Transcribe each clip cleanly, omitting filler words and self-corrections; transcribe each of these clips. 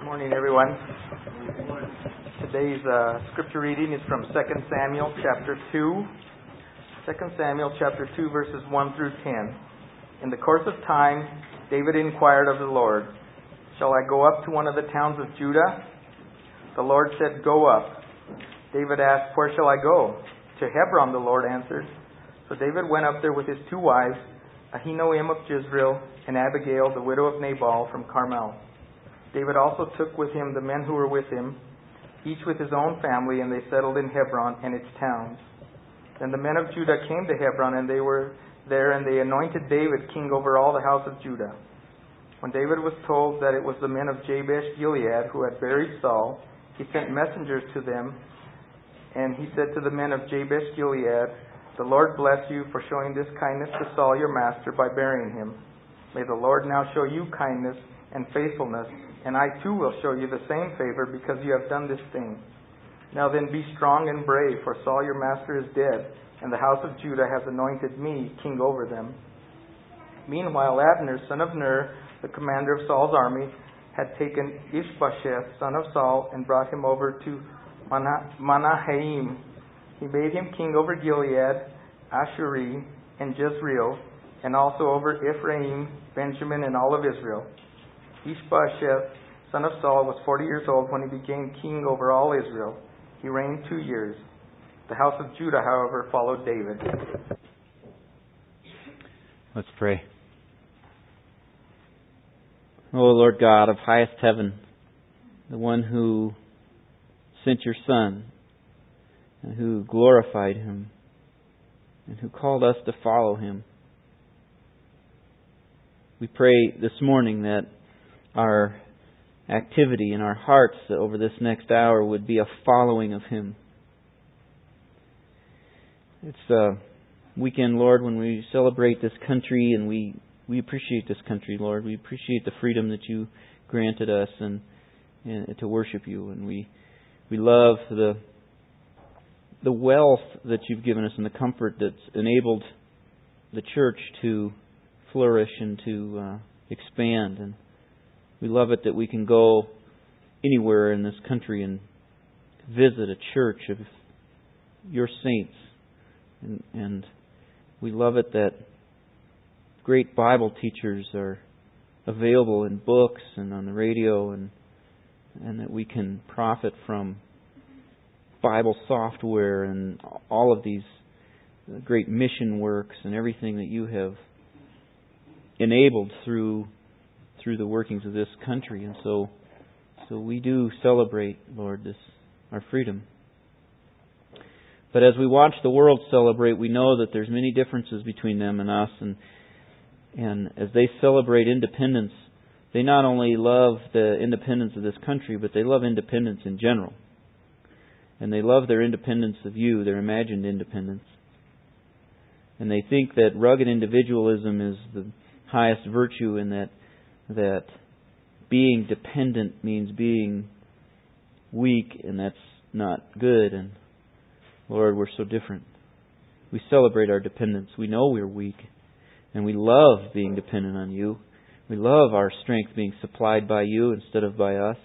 Good morning, everyone. Today's scripture reading is from 2 Samuel chapter 2. 2 Samuel chapter 2, verses 1 through 10. In the course of time, David inquired of the Lord, "Shall I go up to one of the towns of Judah?" The Lord said, "Go up." David asked, "Where shall I go?" "To Hebron," the Lord answered. So David went up there with his two wives, Ahinoam of Jezreel and Abigail, the widow of Nabal from Carmel. David also took with him the men who were with him, each with his own family, and they settled in Hebron and its towns. Then the men of Judah came to Hebron, and they were there, and they anointed David king over all the house of Judah. When David was told that it was the men of Jabesh Gilead who had buried Saul, he sent messengers to them, and he said to the men of Jabesh Gilead, "The Lord bless you for showing this kindness to Saul your master by burying him. May the Lord now show you kindness and faithfulness, and I too will show you the same favor because you have done this thing. Now then be strong and brave, for Saul your master is dead, and the house of Judah has anointed me king over them." Meanwhile Abner, son of Ner, the commander of Saul's army, had taken Ishbosheth, son of Saul, and brought him over to Mahanaim. He made him king over Gilead, Ashuri, and Jezreel, and also over Ephraim, Benjamin, and all of Israel. Ishbosheth, son of Saul, was 40 years old when he became king over all Israel. He reigned 2 years. The house of Judah, however, followed David. Let's pray. O Lord God of highest heaven, the one who sent your Son, and who glorified Him, and who called us to follow Him, we pray this morning that our activity in our hearts over this next hour would be a following of Him. It's a weekend, Lord, when we celebrate this country, and we appreciate this country, Lord. We appreciate the freedom that you granted us and to worship you, and we love the wealth that you've given us and the comfort that's enabled the church to flourish and to expand. And we love it that we can go anywhere in this country and visit a church of your saints. And we love it that great Bible teachers are available in books and on the radio, and that we can profit from Bible software and all of these great mission works and everything that you have enabled through the workings of this country. And so we do celebrate, Lord, our freedom. But as we watch the world celebrate, we know that there's many differences between them and us. And as they celebrate independence, they not only love the independence of this country, but they love independence in general. And they love their independence of you, their imagined independence. And they think that rugged individualism is the highest virtue, and that being dependent means being weak, and that's not good. And Lord, we're so different. We celebrate our dependence. We know we're weak, and we love being dependent on you. We love our strength being supplied by you instead of by us.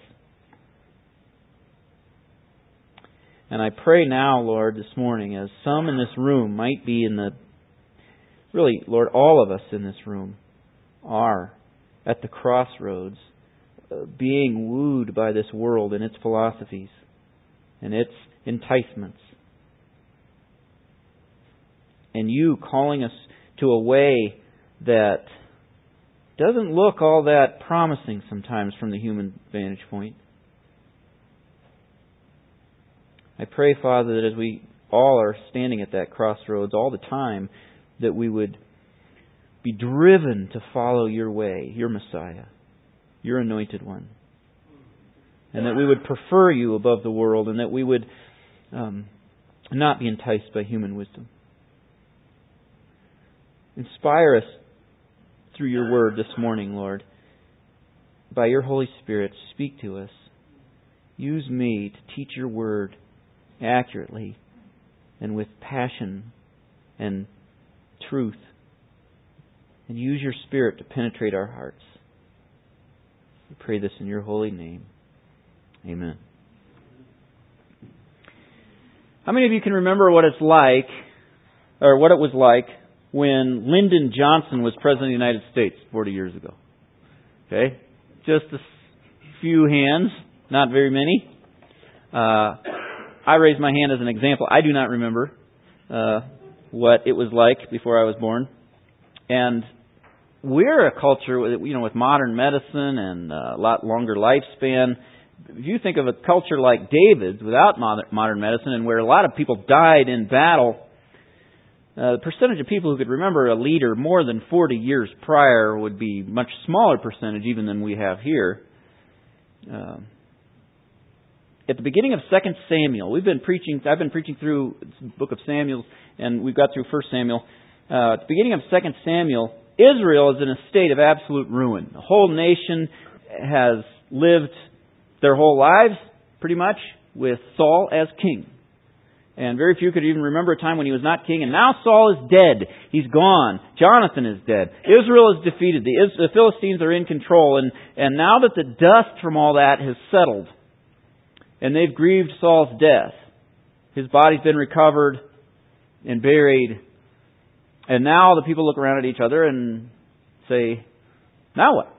And I pray now, Lord, this morning, as some in this room might be really, Lord, all of us in this room are at the crossroads, being wooed by this world and its philosophies and its enticements. And you calling us to a way that doesn't look all that promising sometimes from the human vantage point. I pray, Father, that as we all are standing at that crossroads all the time, that we would be driven to follow your way, your Messiah, your anointed one. And that we would prefer you above the world, and that we would not be enticed by human wisdom. Inspire us through your word this morning, Lord. By your Holy Spirit, speak to us. Use me to teach your word accurately and with passion and truth. And use your Spirit to penetrate our hearts. We pray this in your holy name. Amen. How many of you can remember what it's like, or what it was like, when Lyndon Johnson was President of the United States 40 years ago? Okay? Just a few hands, not very many. I raised my hand as an example. I do not remember what it was like before I was born. And we're a culture with modern medicine and a lot longer lifespan. If you think of a culture like David's without modern medicine, and where a lot of people died in battle, the percentage of people who could remember a leader more than 40 years prior would be much smaller percentage even than we have here. At the beginning of 2 Samuel, I've been preaching through the book of Samuel, and we've got through 1 Samuel. At the beginning of 2 Samuel, Israel is in a state of absolute ruin. The whole nation has lived their whole lives, pretty much, with Saul as king. And very few could even remember a time when he was not king. And now Saul is dead. He's gone. Jonathan is dead. Israel is defeated. The Philistines are in control. And now that the dust from all that has settled, and they've grieved Saul's death, his body's been recovered and buried. And now the people look around at each other and say, now what?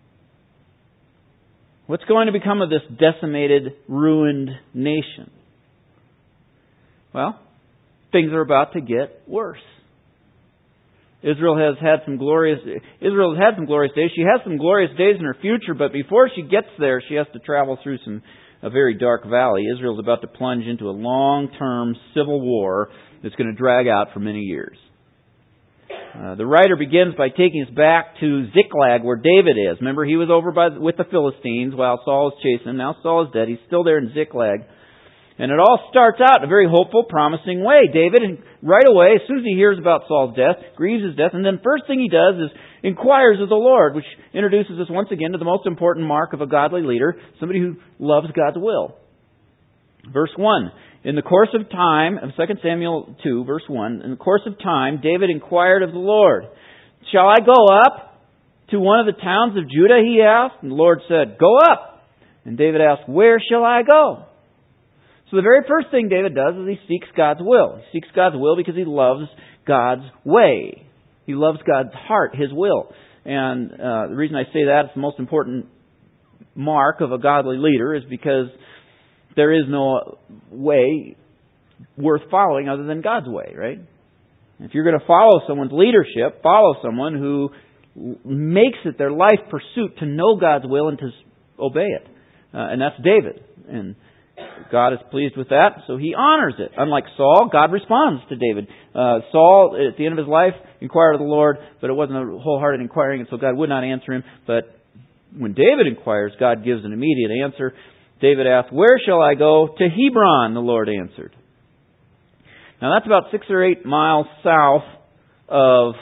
What's going to become of this decimated, ruined nation? Well, things are about to get worse. Israel has had some glorious days. She has some glorious days in her future, but before she gets there, she has to travel through a very dark valley. Israel's about to plunge into a long-term civil war that's going to drag out for many years. The writer begins by taking us back to Ziklag, where David is. Remember, he was over with the Philistines while Saul was chasing him. Now Saul is dead. He's still there in Ziklag. And it all starts out in a very hopeful, promising way. David, right away, as soon as he hears about Saul's death, grieves his death, and then first thing he does is inquires of the Lord, which introduces us once again to the most important mark of a godly leader, somebody who loves God's will. Verse 1. In the course of time, of 2 Samuel 2, verse 1, in the course of time, David inquired of the Lord, shall I go up to one of the towns of Judah, he asked? And the Lord said, go up. And David asked, where shall I go? So the very first thing David does is he seeks God's will. He seeks God's will because he loves God's way. He loves God's heart, His will. And the reason I say that, it's the most important mark of a godly leader, is because there is no way worth following other than God's way, right? If you're going to follow someone's leadership, follow someone who makes it their life pursuit to know God's will and to obey it. And that's David. And God is pleased with that, so He honors it. Unlike Saul, God responds to David. Saul, at the end of his life, inquired of the Lord, but it wasn't a wholehearted inquiring, and so God would not answer him. But when David inquires, God gives an immediate answer. David asked, where shall I go? To Hebron, the Lord answered. Now that's about 6 or 8 miles south of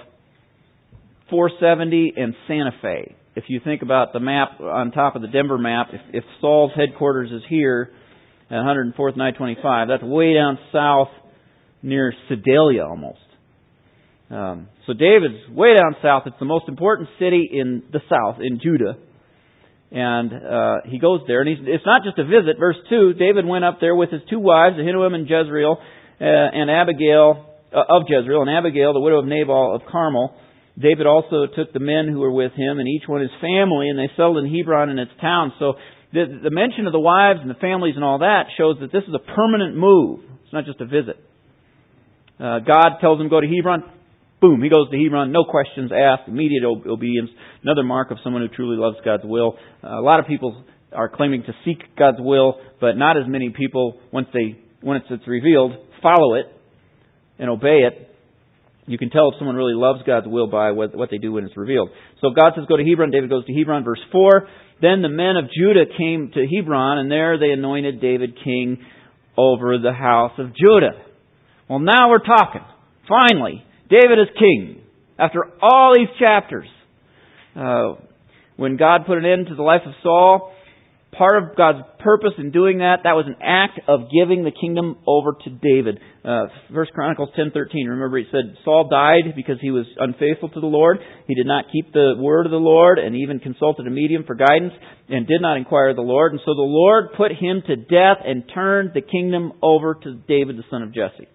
470 and Santa Fe. If you think about the map on top of the Denver map, if Saul's headquarters is here at 104th and I-25, that's way down south near Sedalia almost. So David's way down south. It's the most important city in the south, in Judah. And he goes there, and it's not just a visit. Verse 2, David went up there with his 2 wives, Ahinoam and Jezreel, and Abigail of Jezreel, and Abigail, the widow of Nabal of Carmel. David also took the men who were with him, and each one his family, and they settled in Hebron and its towns. So the mention of the wives and the families and all that shows that this is a permanent move. It's not just a visit. God tells him go to Hebron. Boom, he goes to Hebron, no questions asked, immediate obedience. Another mark of someone who truly loves God's will. A lot of people are claiming to seek God's will, but not as many people, once it's revealed, follow it and obey it. You can tell if someone really loves God's will by what they do when it's revealed. So God says go to Hebron. David goes to Hebron. Verse 4, then the men of Judah came to Hebron, and there they anointed David king over the house of Judah. Well, now we're talking. Finally, David is king. After all these chapters, when God put an end to the life of Saul, part of God's purpose in doing that, that was an act of giving the kingdom over to David. 1 Chronicles 10:13. Remember, he said Saul died because he was unfaithful to the Lord. He did not keep the word of the Lord, and even consulted a medium for guidance, and did not inquire of the Lord. And so the Lord put him to death and turned the kingdom over to David, the son of Jesse.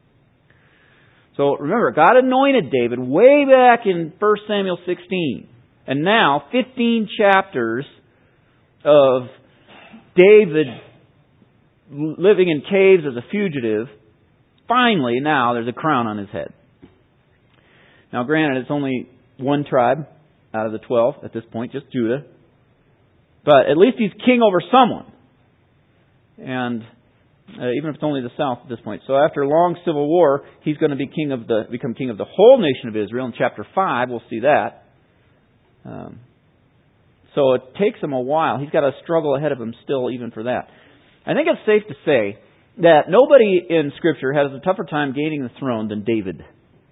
So remember, God anointed David way back in 1 Samuel 16. And now, 15 chapters of David living in caves as a fugitive, finally now there's a crown on his head. Now granted, it's only one tribe out of the 12 at this point, just Judah. But at least he's king over someone. And even if it's only the south at this point. So after a long civil war, he's going to be become king of the whole nation of Israel. In chapter 5, we'll see that. So it takes him a while. He's got a struggle ahead of him still, even for that. I think it's safe to say that nobody in Scripture has a tougher time gaining the throne than David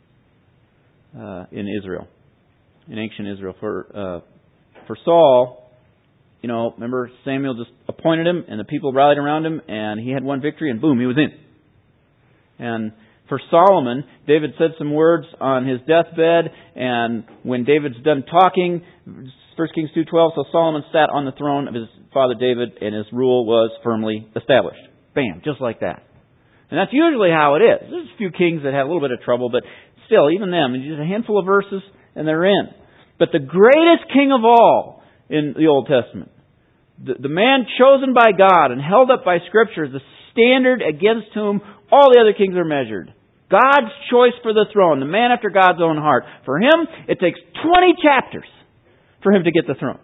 in Israel, in ancient Israel. For Saul, remember Samuel just appointed him, and the people rallied around him, and he had one victory, and boom, he was in. And for Solomon, David said some words on his deathbed, and when David's done talking, 1 Kings 2:12, so Solomon sat on the throne of his father David, and his rule was firmly established. Bam, just like that. And that's usually how it is. There's a few kings that have a little bit of trouble, but still, even them, just a handful of verses, and they're in. But the greatest king of all in the Old Testament, the man chosen by God and held up by Scripture as the standard against whom all the other kings are measured. God's choice for the throne, the man after God's own heart. For him, it takes 20 chapters for him to get the throne.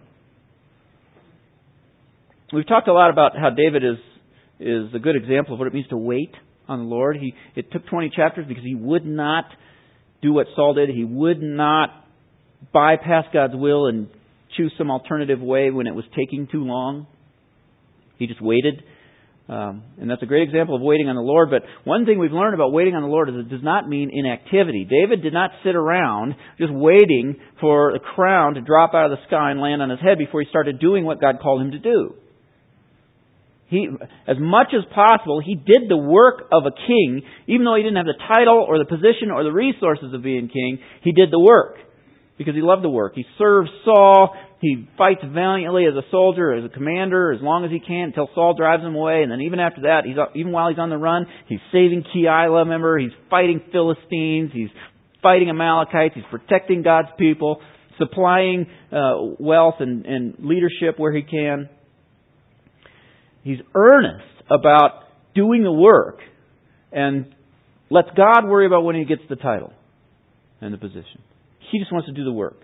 We've talked a lot about how David is a good example of what it means to wait on the Lord. It took 20 chapters because he would not do what Saul did. He would not bypass God's will and choose some alternative way when it was taking too long. He just waited. And that's a great example of waiting on the Lord. But one thing we've learned about waiting on the Lord is it does not mean inactivity. David did not sit around just waiting for a crown to drop out of the sky and land on his head before he started doing what God called him to do. He, as much as possible, he did the work of a king, even though he didn't have the title or the position or the resources of being king. He did the work because he loved the work. He serves Saul. He fights valiantly as a soldier, as a commander, as long as he can, until Saul drives him away. And then even after that, even while he's on the run, he's saving Keilah, remember? He's fighting Philistines. He's fighting Amalekites. He's protecting God's people, supplying wealth and leadership where he can. He's earnest about doing the work and lets God worry about when he gets the title and the position. He just wants to do the work.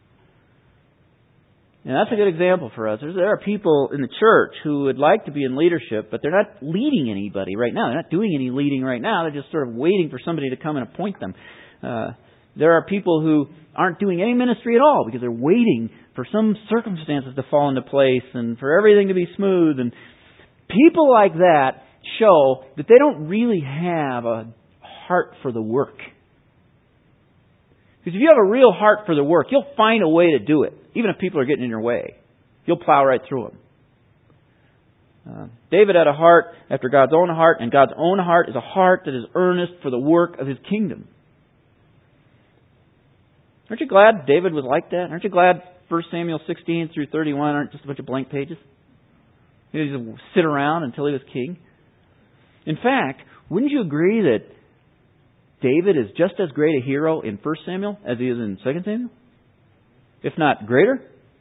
And that's a good example for us. There are people in the church who would like to be in leadership, but they're not leading anybody right now. They're not doing any leading right now. They're just sort of waiting for somebody to come and appoint them. There are people who aren't doing any ministry at all because they're waiting for some circumstances to fall into place and for everything to be smooth. And people like that show that they don't really have a heart for the work. Because if you have a real heart for the work, you'll find a way to do it, even if people are getting in your way. You'll plow right through them. David had a heart after God's own heart, and God's own heart is a heart that is earnest for the work of His kingdom. Aren't you glad David was like that? Aren't you glad 1 Samuel 16 through 31 aren't just a bunch of blank pages? He didn't just sit around until he was king. In fact, wouldn't you agree that David is just as great a hero in 1 Samuel as he is in 2 Samuel? If not greater?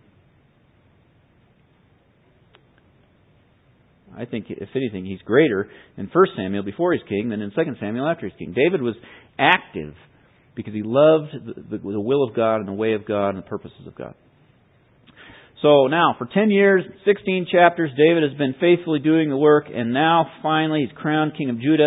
I think, if anything, he's greater in 1 Samuel before he's king than in 2 Samuel after he's king. David was active because he loved the will of God and the way of God and the purposes of God. So now, for 10 years, 16 chapters, David has been faithfully doing the work, and now, finally, he's crowned king of Judah.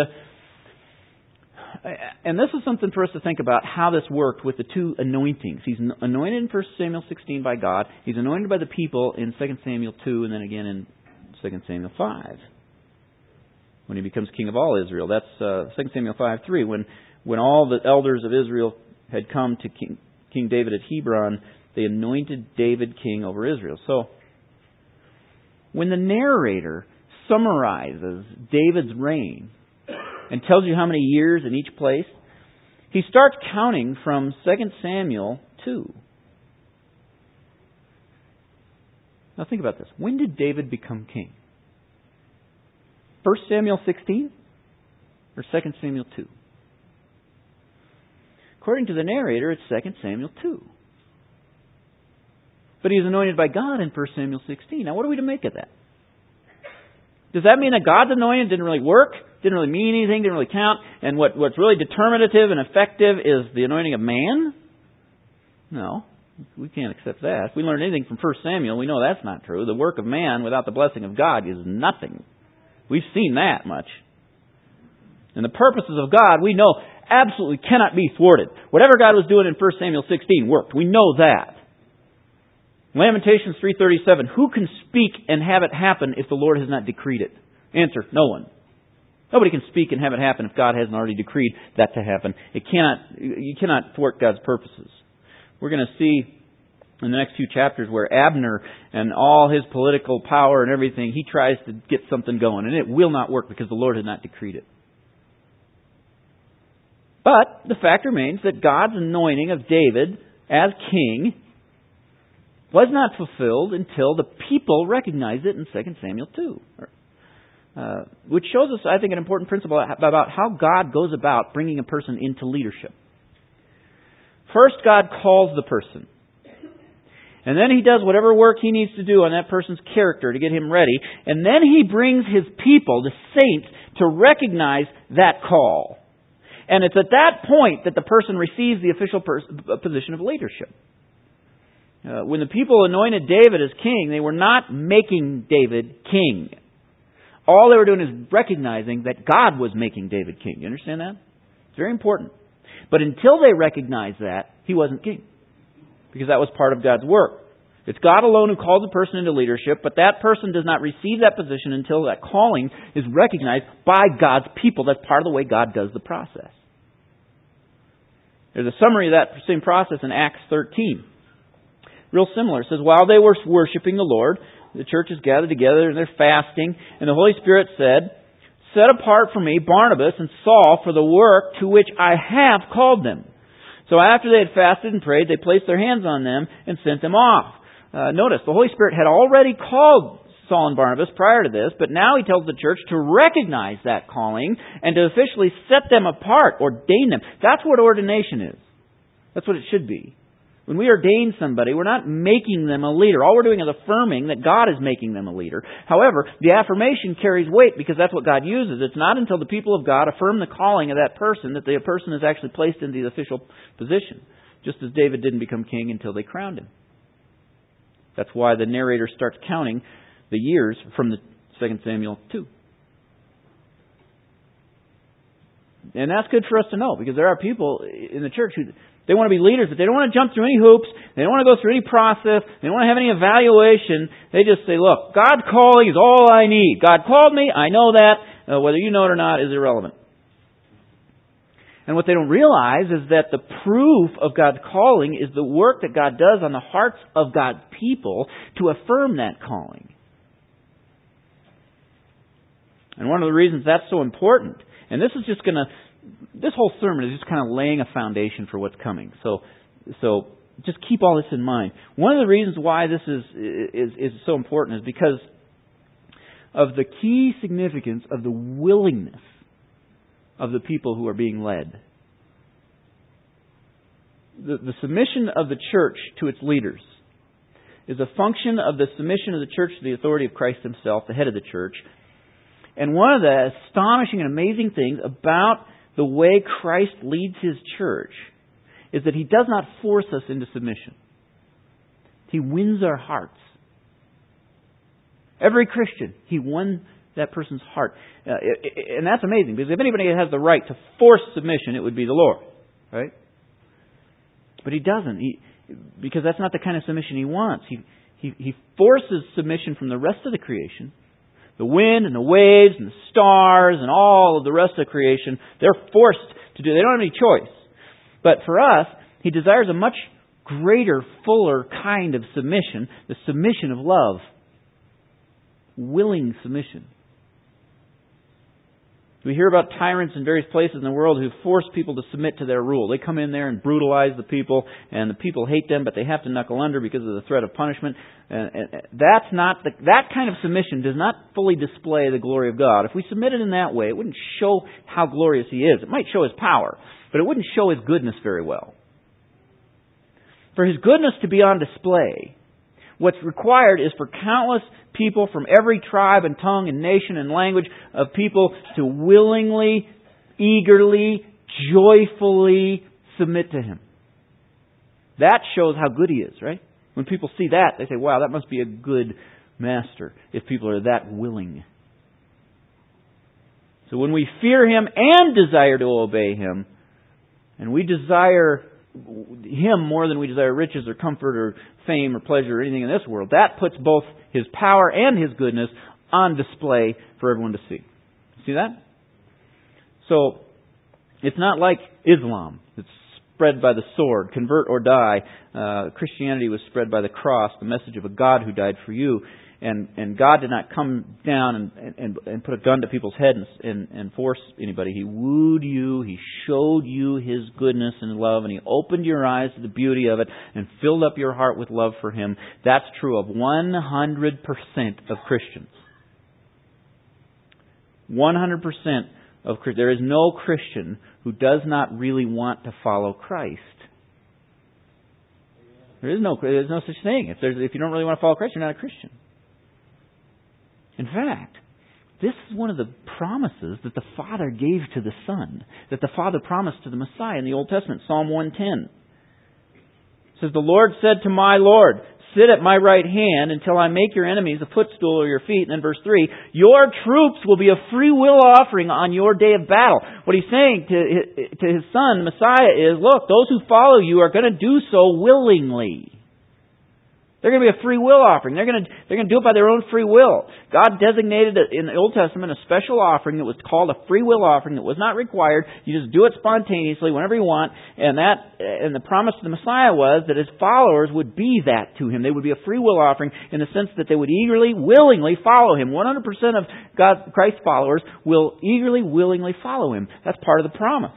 And this is something for us to think about, how this worked with the two anointings. He's anointed in 1 Samuel 16 by God. He's anointed by the people in 2 Samuel 2, and then again in 2 Samuel 5, when he becomes king of all Israel. That's 2 Samuel 5:3, when all the elders of Israel had come to King David at Hebron, they anointed David king over Israel. So, when the narrator summarizes David's reign and tells you how many years in each place, he starts counting from 2 Samuel 2. Now think about this. When did David become king? 1 Samuel 16 or 2 Samuel 2? According to the narrator, it's 2 Samuel 2. But he was anointed by God in 1 Samuel 16. Now what are we to make of that? Does that mean that God's anointing didn't really work? Didn't really mean anything? Didn't really count? And what's really determinative and effective is the anointing of man? No. We can't accept that. If we learn anything from 1 Samuel, we know that's not true. The work of man without the blessing of God is nothing. We've seen that much. And the purposes of God, we know, absolutely cannot be thwarted. Whatever God was doing in 1 Samuel 16 worked. We know that. Lamentations 3:37, who can speak and have it happen if the Lord has not decreed it? Answer, no one. Nobody can speak and have it happen if God hasn't already decreed that to happen. You cannot thwart God's purposes. We're going to see in the next few chapters where Abner and all his political power and everything, he tries to get something going, and it will not work because the Lord has not decreed it. But the fact remains that God's anointing of David as king was not fulfilled until the people recognized it in 2 Samuel 2. Which shows us, I think, an important principle about how God goes about bringing a person into leadership. First, God calls the person. And then He does whatever work He needs to do on that person's character to get him ready. And then He brings His people, the saints, to recognize that call. And it's at that point that the person receives the official position of leadership. When the people anointed David as king, they were not making David king. All they were doing is recognizing that God was making David king. You understand that? It's very important. But until they recognized that, he wasn't king. Because that was part of God's work. It's God alone who calls a person into leadership, but that person does not receive that position until that calling is recognized by God's people. That's part of the way God does the process. There's a summary of that same process in Acts 13. Real similar. It says, while they were worshiping the Lord, the church is gathered together and they're fasting, and the Holy Spirit said, set apart for me Barnabas and Saul for the work to which I have called them. So after they had fasted and prayed, they placed their hands on them and sent them off. Notice, the Holy Spirit had already called Saul and Barnabas prior to this, but now He tells the church to recognize that calling and to officially set them apart, ordain them. That's what ordination is. That's what it should be. When we ordain somebody, we're not making them a leader. All we're doing is affirming that God is making them a leader. However, the affirmation carries weight because that's what God uses. It's not until the people of God affirm the calling of that person that the person is actually placed into the official position. Just as David didn't become king until they crowned him. That's why the narrator starts counting the years from the 2 Samuel 2. And that's good for us to know because there are people in the church who they want to be leaders, but they don't want to jump through any hoops. They don't want to go through any process. They don't want to have any evaluation. They just say, look, God's calling is all I need. God called me. I know that. Whether you know it or not is irrelevant. And what they don't realize is that the proof of God's calling is the work that God does on the hearts of God's people to affirm that calling. And one of the reasons that's so important, and this whole sermon is just kind of laying a foundation for what's coming. So just keep all this in mind. One of the reasons why this is so important is because of the key significance of the willingness of the people who are being led. The submission of the church to its leaders is a function of the submission of the church to the authority of Christ Himself, the head of the church. And one of the astonishing and amazing things about the way Christ leads His church is that He does not force us into submission. He wins our hearts. Every Christian, He won that person's heart. And that's amazing, because if anybody has the right to force submission, it would be the Lord. Right? But He doesn't. Because that's not the kind of submission He wants. He forces submission from the rest of the creation. The wind and the waves and the stars and all of the rest of creation, they're forced to do. They don't have any choice. But for us, He desires a much greater, fuller kind of submission, the submission of love. willing submission. We hear about tyrants in various places in the world who force people to submit to their rule. They come in there and brutalize the people, and the people hate them, but they have to knuckle under because of the threat of punishment. And that kind of submission does not fully display the glory of God. If we submitted in that way, it wouldn't show how glorious He is. It might show His power, but it wouldn't show His goodness very well. For His goodness to be on display, what's required is for countless people from every tribe and tongue and nation and language of people to willingly, eagerly, joyfully submit to Him. That shows how good He is, right? When people see that, they say, wow, that must be a good master if people are that willing. So when we fear Him and desire to obey Him, and we desire Him more than we desire riches or comfort or fame or pleasure or anything in this world, that puts both His power and His goodness on display for everyone to see. See that? So, it's not like Islam. It's spread by the sword, convert or die. Christianity was spread by the cross, the message of a God who died for you. And God did not come down and put a gun to people's heads and force anybody. He wooed you. He showed you His goodness and love. And He opened your eyes to the beauty of it and filled up your heart with love for Him. That's true of 100% of Christians. 100% of Christians. There is no Christian who does not really want to follow Christ. There's no such thing. If you don't really want to follow Christ, you're not a Christian. In fact, this is one of the promises that the Father gave to the Son, that the Father promised to the Messiah in the Old Testament, Psalm 110. It says, the Lord said to my Lord, sit at my right hand until I make your enemies a footstool of your feet. And then verse 3, your troops will be a free will offering on your day of battle. What He's saying to His Son, the Messiah, is, look, those who follow you are going to do so willingly. They're going to be a free will offering. They're going to do it by their own free will. God designated in the Old Testament a special offering that was called a free will offering that was not required. You just do it spontaneously whenever you want. And the promise to the Messiah was that His followers would be that to Him. They would be a free will offering in the sense that they would eagerly, willingly follow Him. 100% of Christ's followers will eagerly, willingly follow Him. That's part of the promise.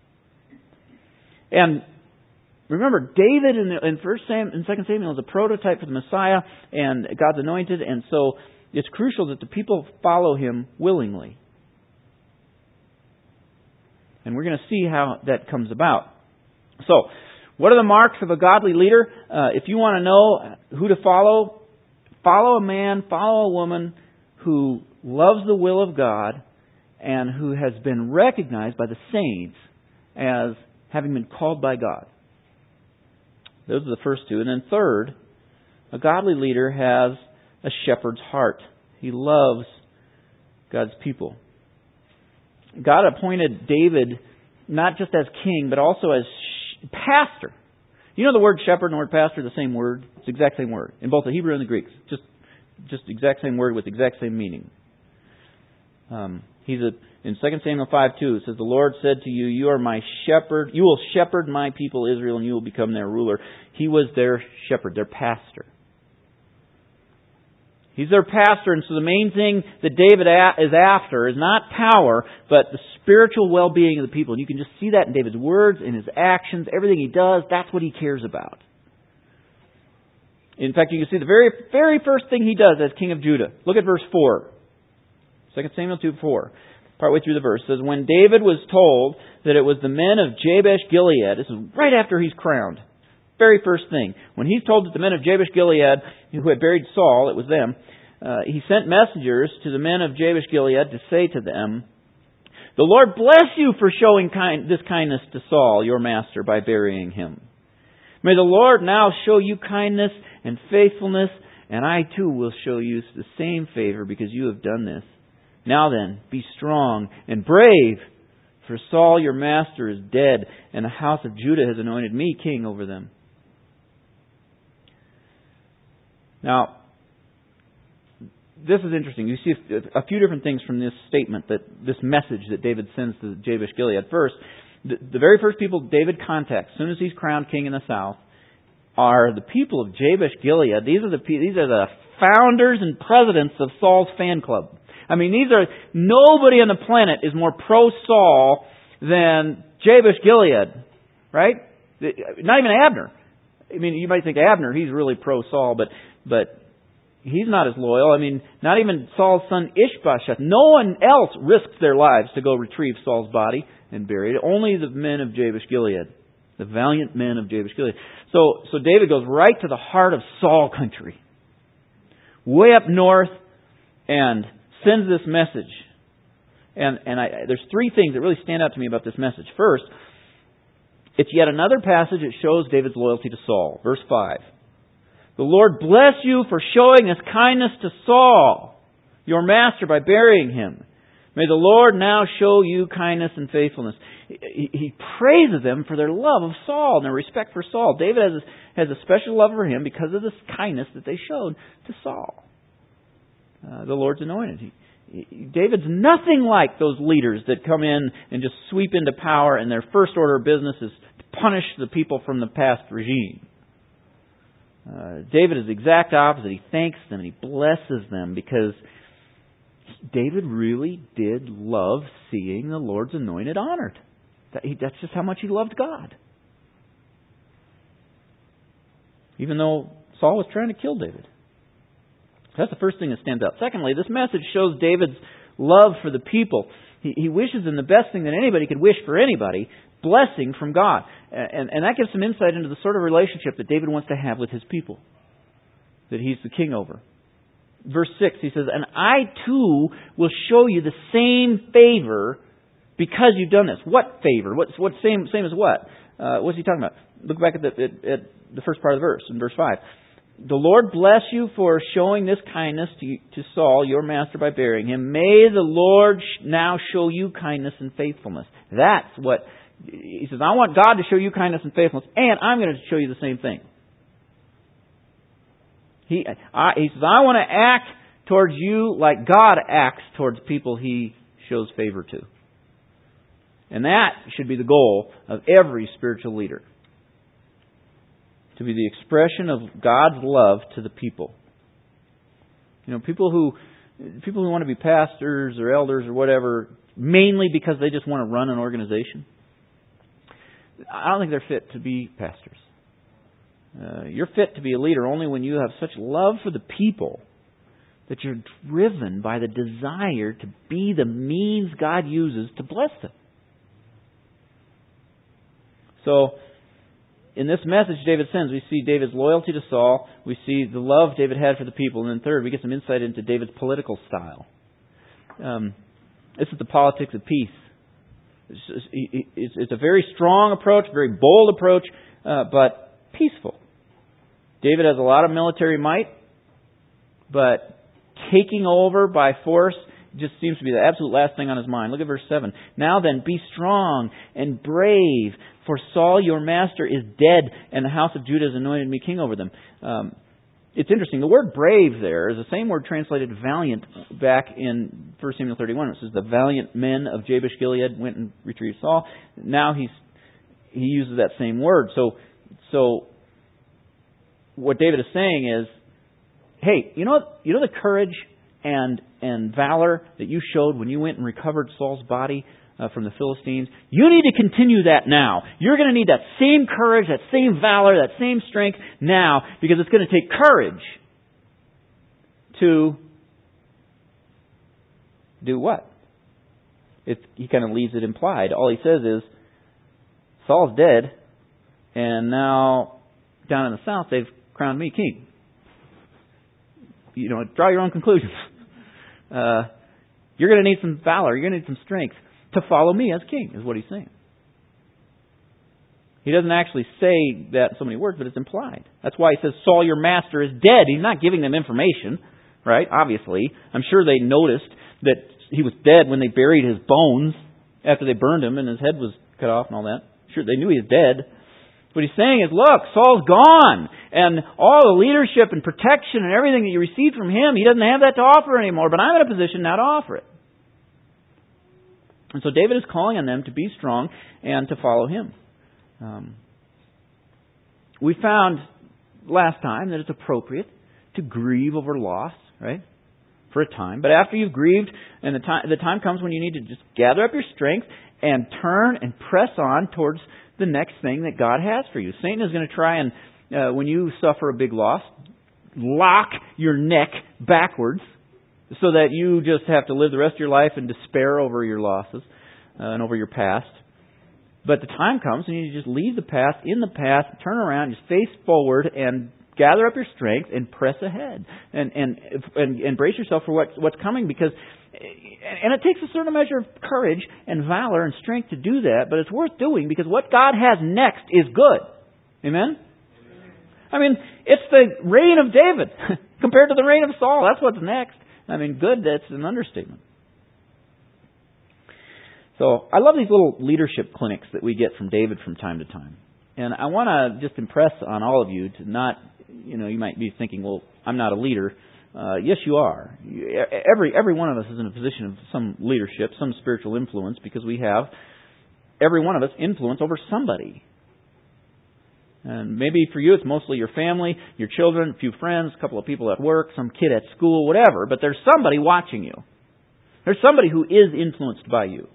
And remember, David in 2 Samuel is a prototype for the Messiah and God's anointed, and so it's crucial that the people follow Him willingly. And we're going to see how that comes about. So, what are the marks of a godly leader? If you want to know who to follow, follow a man, follow a woman who loves the will of God and who has been recognized by the saints as having been called by God. Those are the first two. And then third, a godly leader has a shepherd's heart. He loves God's people. God appointed David not just as king, but also as pastor. You know the word shepherd and the word pastor are the same word? It's the exact same word in both the Hebrew and the Greek. Just exact same word with the exact same meaning. In 2 Samuel 5:2, it says, the Lord said to you, you are my shepherd. You will shepherd my people Israel, and you will become their ruler. He was their shepherd, their pastor. He's their pastor, and so the main thing that David is after is not power, but the spiritual well-being of the people. And you can just see that in David's words, in his actions, everything he does. That's what he cares about. In fact, you can see the very, very first thing he does as king of Judah. Look at verse 4. 2 Samuel 2:4. Partway through the verse, it says, when David was told that it was the men of Jabesh Gilead, this is right after he's crowned. Very first thing. When he's told that the men of Jabesh Gilead, who had buried Saul, it was them, he sent messengers to the men of Jabesh Gilead to say to them, the Lord bless you for showing this kindness to Saul, your master, by burying him. May the Lord now show you kindness and faithfulness, and I too will show you the same favor because you have done this. Now then, be strong and brave, for Saul your master is dead, and the house of Judah has anointed me king over them. Now, this is interesting. You see a few different things from this statement, this message that David sends to Jabesh Gilead. First, the very first people David contacts, as soon as he's crowned king in the south, are the people of Jabesh Gilead. These are the founders and presidents of Saul's fan club. I mean, nobody on the planet is more pro-Saul than Jabesh Gilead, right? Not even Abner. I mean, you might think Abner, he's really pro-Saul, but he's not as loyal. I mean, not even Saul's son Ishbosheth. No one else risked their lives to go retrieve Saul's body and bury it. Only the men of Jabesh Gilead. The valiant men of Jabesh Gilead. So David goes right to the heart of Saul country. Way up north, and sends this message. And there's three things that really stand out to me about this message. First, it's yet another passage that shows David's loyalty to Saul. Verse 5. The Lord bless you for showing His kindness to Saul, your master, by burying him. May the Lord now show you kindness and faithfulness. He praises them for their love of Saul and their respect for Saul. David has a special love for him because of this kindness that they showed to Saul, the Lord's anointed. David's nothing like those leaders that come in and just sweep into power, and their first order of business is to punish the people from the past regime. David is the exact opposite. He thanks them and he blesses them because David really did love seeing the Lord's anointed honored. That's just how much he loved God. Even though Saul was trying to kill David. That's the first thing that stands out. Secondly, this message shows David's love for the people. He wishes them the best thing that anybody could wish for anybody, blessing from God. And that gives some insight into the sort of relationship that David wants to have with his people, that he's the king over. Verse 6, he says, and I too will show you the same favor because you've done this. What favor? What same as what? What's he talking about? Look back at the first part of the verse, in verse 5. The Lord bless you for showing this kindness to Saul, your master, by burying him. May the Lord now show you kindness and faithfulness. That's what he says. I want God to show you kindness and faithfulness, and I'm going to show you the same thing. He says, I want to act towards you like God acts towards people He shows favor to. And that should be the goal of every spiritual leader. To be the expression of God's love to the people. You know, people who want to be pastors or elders or whatever, mainly because they just want to run an organization, I don't think they're fit to be pastors. You're fit to be a leader only when you have such love for the people that you're driven by the desire to be the means God uses to bless them. So, in this message David sends, we see David's loyalty to Saul. We see the love David had for the people. And then third, we get some insight into David's political style. This is the politics of peace. It's a very strong approach, very bold approach, but peaceful. David has a lot of military might, but taking over by force just seems to be the absolute last thing on his mind. Look at verse 7. Now then, be strong and brave, for Saul your master is dead, and the house of Judah has anointed me king over them. It's interesting. The word brave there is the same word translated valiant back in 1 Samuel 31. It says the valiant men of Jabesh Gilead went and retrieved Saul. Now he uses that same word. So what David is saying is, hey, you know the courage and valor that you showed when you went and recovered Saul's body from the Philistines? You need to continue that now. You're going to need that same courage, that same valor, that same strength now, because it's going to take courage to do what? He kind of leaves it implied. All he says is, Saul's dead, and now down in the south they've crowned me king. You know, draw your own conclusions. You're going to need some valor. You're going to need some strength to follow me as king, is what he's saying. He doesn't actually say that in so many words, but it's implied. That's why he says, Saul, your master, is dead. He's not giving them information, right? Obviously. I'm sure they noticed that he was dead when they buried his bones after they burned him and his head was cut off and all that. Sure, they knew he was dead. What he's saying is, look, Saul's gone. And all the leadership and protection and everything that you received from him, he doesn't have that to offer anymore. But I'm in a position now to offer it. And so David is calling on them to be strong and to follow him. We found last time that it's appropriate to to grieve over loss, right? For a time. But after you've grieved, and the time comes when you need to just gather up your strength and turn and press on towards the next thing that God has for you. Satan is going to try and, when you suffer a big loss, lock your neck backwards so that you just have to live the rest of your life in despair over your losses and over your past. But the time comes and you just leave the past in the past, turn around, just face forward and gather up your strength and press ahead and brace yourself for what's coming, because and it takes a certain measure of courage and valor and strength to do that, but it's worth doing because what God has next is good. Amen? I mean, it's the reign of David compared to the reign of Saul. That's what's next. I mean, good, that's an understatement. So I love these little leadership clinics that we get from David from time to time. And I want to just impress on all of you to not, you might be thinking, well, I'm not a leader. Yes, you are. Every one of us is in a position of some leadership, some spiritual influence, because we have, every one of us, influence over somebody. And maybe for you it's mostly your family, your children, a few friends, a couple of people at work, some kid at school, whatever. But there's somebody watching you. There's somebody who is influenced by you.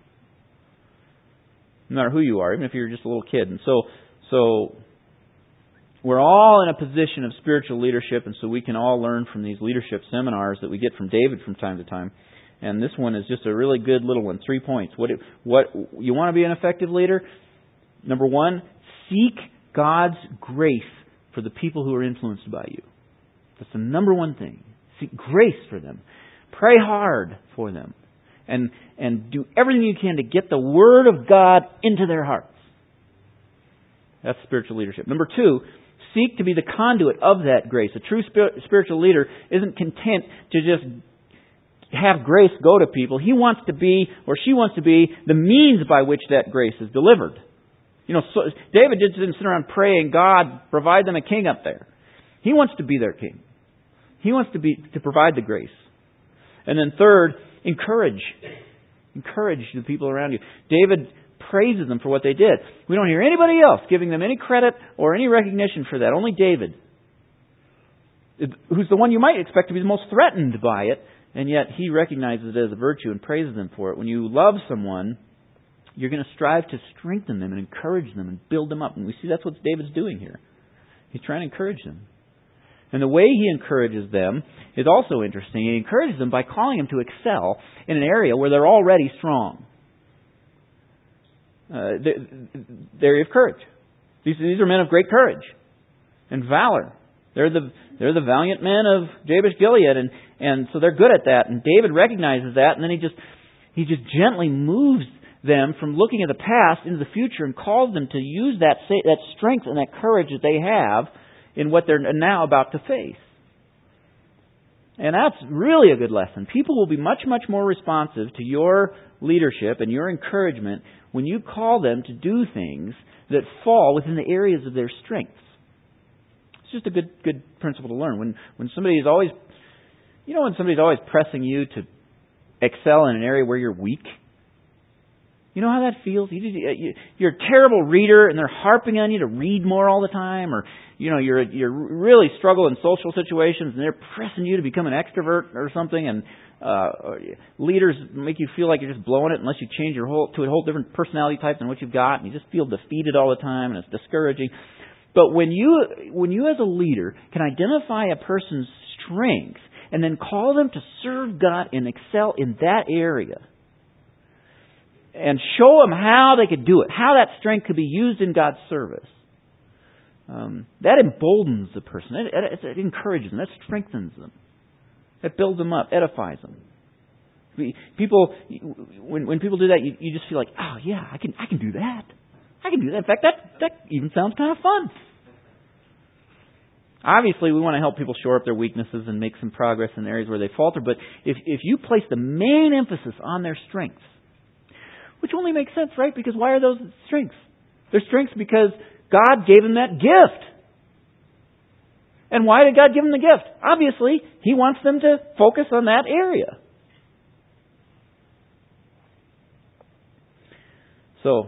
No matter who you are, even if you're just a little kid. And so we're all in a position of spiritual leadership, and so we can all learn from these leadership seminars that we get from David from time to time. And this one is just a really good little one. 3 points. What you want to be an effective leader? Number 1, seek God's grace for the people who are influenced by you. That's the number 1 thing. Seek grace for them. Pray hard for them. And do everything you can to get the Word of God into their hearts. That's spiritual leadership. Number 2, seek to be the conduit of that grace. A true spiritual leader isn't content to just have grace go to people. He wants to be, or she wants to be, the means by which that grace is delivered. So David didn't sit around praying, God, provide them a king up there. He wants to be their king. He wants to provide the grace. And then third, encourage. Encourage the people around you. David praises them for what they did. We don't hear anybody else giving them any credit or any recognition for that. Only David, who's the one you might expect to be the most threatened by it, and yet he recognizes it as a virtue and praises them for it. When you love someone, you're going to strive to strengthen them and encourage them and build them up. And we see that's what David's doing here. He's trying to encourage them. And the way he encourages them is also interesting. He encourages them by calling them to excel in an area where they're already strong. The area of courage. These are men of great courage and valor. They're the valiant men of Jabesh Gilead, and so they're good at that. And David recognizes that, and then he just gently moves them from looking at the past into the future and calls them to use that strength and that courage that they have in what they're now about to face. And that's really a good lesson. People will be much, much more responsive to your leadership and your encouragement when you call them to do things that fall within the areas of their strengths. It's just a good principle to learn. When somebody's always, when somebody's always pressing you to excel in an area where you're weak, you know how that feels? You're a terrible reader, and they're harping on you to read more all the time, or you're really struggle in social situations, and they're pressing you to become an extrovert or something. And leaders make you feel like you're just blowing it unless you change to a whole different personality type than what you've got, and you just feel defeated all the time, and it's discouraging. But when you as a leader can identify a person's strength and then call them to serve God and excel in that area, and show them how they could do it, how that strength could be used in God's service, that emboldens the person. It encourages them. That strengthens them. That builds them up, edifies them. People, when people do that, you just feel like, oh yeah, I can do that. I can do that. In fact, that even sounds kind of fun. Obviously, we want to help people shore up their weaknesses and make some progress in areas where they falter. But if you place the main emphasis on their strengths, which only makes sense, right? Because why are those strengths? They're strengths because God gave them that gift. And why did God give them the gift? Obviously, He wants them to focus on that area. So,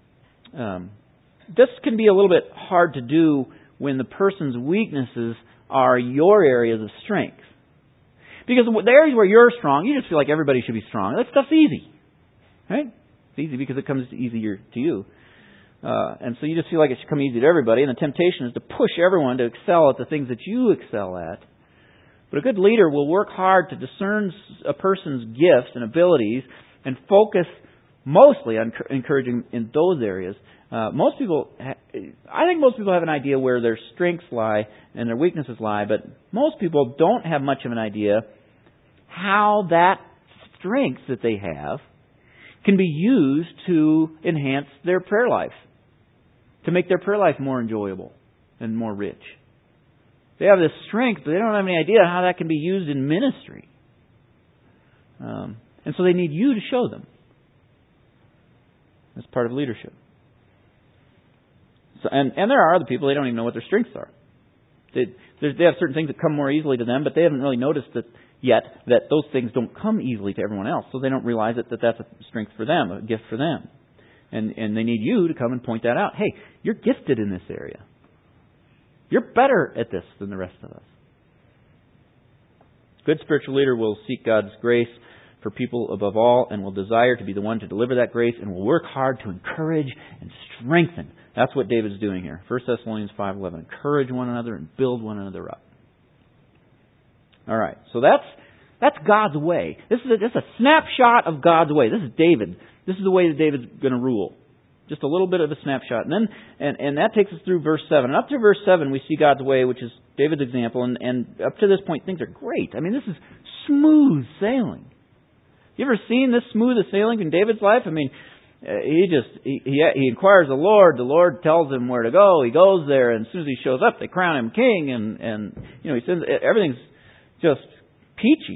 this can be a little bit hard to do when the person's weaknesses are your areas of strength. Because the areas where you're strong, you just feel like everybody should be strong. That stuff's easy. Right? It's easy because it comes easier to you. And so you just feel like it should come easy to everybody. And the temptation is to push everyone to excel at the things that you excel at. But a good leader will work hard to discern a person's gifts and abilities and focus mostly on encouraging in those areas. I think most people have an idea where their strengths lie and their weaknesses lie, but most people don't have much of an idea how that strength that they have can be used to enhance their prayer life, to make their prayer life more enjoyable and more rich. They have this strength, but they don't have any idea how that can be used in ministry. And so they need you to show them. That's part of leadership. So, and there are other people, they don't even know what their strengths are. They have certain things that come more easily to them, but they haven't really noticed that yet that those things don't come easily to everyone else. So they don't realize that that's a strength for them, a gift for them. And they need you to come and point that out. Hey, you're gifted in this area. You're better at this than the rest of us. A good spiritual leader will seek God's grace for people above all and will desire to be the one to deliver that grace and will work hard to encourage and strengthen. That's what David's doing here. 1 Thessalonians 5:11. Encourage one another and build one another up. All right. So that's God's way. This is a snapshot of God's way. This is David. This is the way that David's going to rule. Just a little bit of a snapshot. And then and that takes us through verse 7. And up to verse 7 we see God's way, which is David's example. And up to this point things are great. I mean, this is smooth sailing. You ever seen this smooth sailing in David's life? I mean, he inquires the Lord. The Lord tells him where to go. He goes there, and as soon as he shows up, they crown him king. And he sends everything's just peachy.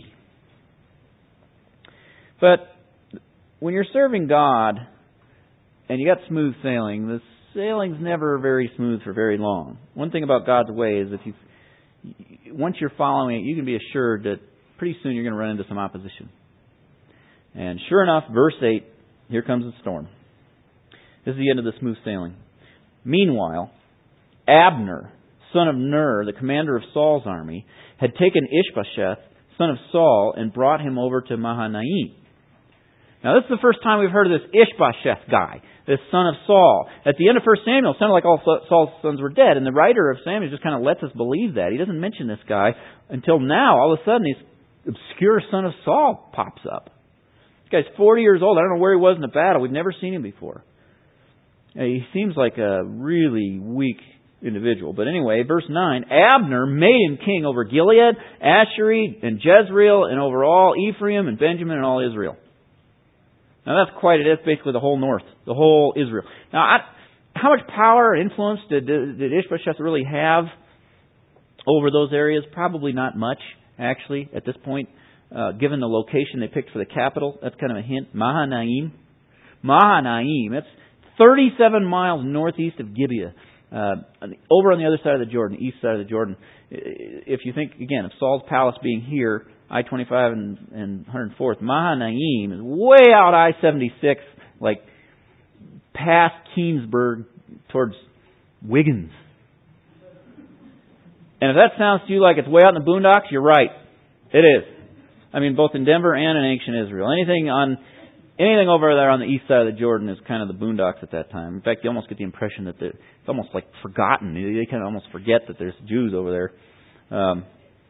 But when you're serving God and you got smooth sailing, the sailing's never very smooth for very long. One thing about God's way is once you're following it, you can be assured that pretty soon you're going to run into some opposition. And sure enough, verse 8, here comes the storm. This is the end of the smooth sailing. Meanwhile, Abner, son of Ner, the commander of Saul's army, had taken Ishbosheth, son of Saul, and brought him over to Mahanaim. Now, this is the first time we've heard of this Ishbosheth guy, this son of Saul. At the end of 1 Samuel, it sounded like all Saul's sons were dead, and the writer of Samuel just kind of lets us believe that. He doesn't mention this guy until now. All of a sudden, this obscure son of Saul pops up. This guy's 40 years old. I don't know where he was in the battle. We've never seen him before. He seems like a really weak individual. But anyway, verse 9, Abner made him king over Gilead, Asher, and Jezreel, and over all Ephraim and Benjamin and all Israel. Now that's quite it. That's basically the whole north, the whole Israel. Now, how much power and influence did Ishbosheth really have over those areas? Probably not much, actually, at this point. Given the location they picked for the capital, that's kind of a hint. Mahanaim. It's 37 miles northeast of Gibeah. Over on the other side of the Jordan, east side of the Jordan. If you think, again, of Saul's palace being here, I-25 and 104th, Mahanaim is way out I-76, like past Keensburg towards Wiggins. And if that sounds to you like it's way out in the boondocks, you're right. It is. I mean, both in Denver and in ancient Israel. Anything over there on the east side of the Jordan is kind of the boondocks at that time. In fact, you almost get the impression that it's almost like forgotten. They kind of almost forget that there's Jews over there.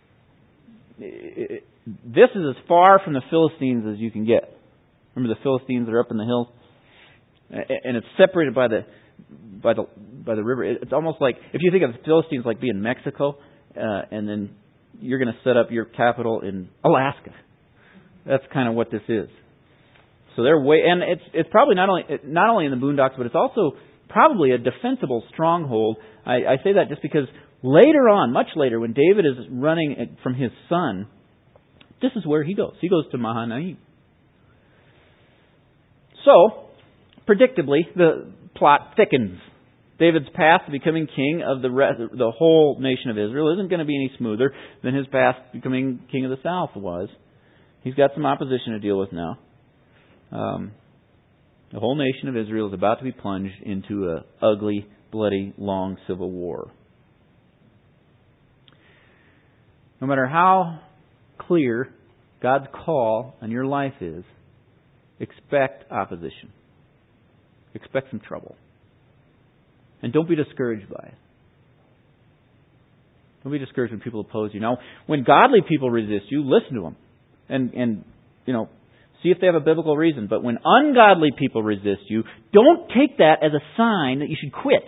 This is as far from the Philistines as you can get. Remember the Philistines that are up in the hills? And it's separated by the river. It's almost like, if you think of the Philistines like being Mexico, and then you're going to set up your capital in Alaska. That's kind of what this is. So they're and it's probably not only in the boondocks, but it's also probably a defensible stronghold. I say that just because later on, much later, when David is running from his son, this is where he goes. He goes to Mahanaim. So, predictably, the plot thickens. David's path to becoming king of the whole nation of Israel isn't going to be any smoother than his path to becoming king of the south was. He's got some opposition to deal with now. The whole nation of Israel is about to be plunged into an ugly, bloody, long civil war. no matter how clear God's call on your life is, expect opposition. Expect some trouble. And don't be discouraged by it. Don't be discouraged when people oppose you. Now, when godly people resist you, listen to them. And see if they have a biblical reason. But when ungodly people resist you, don't take that as a sign that you should quit.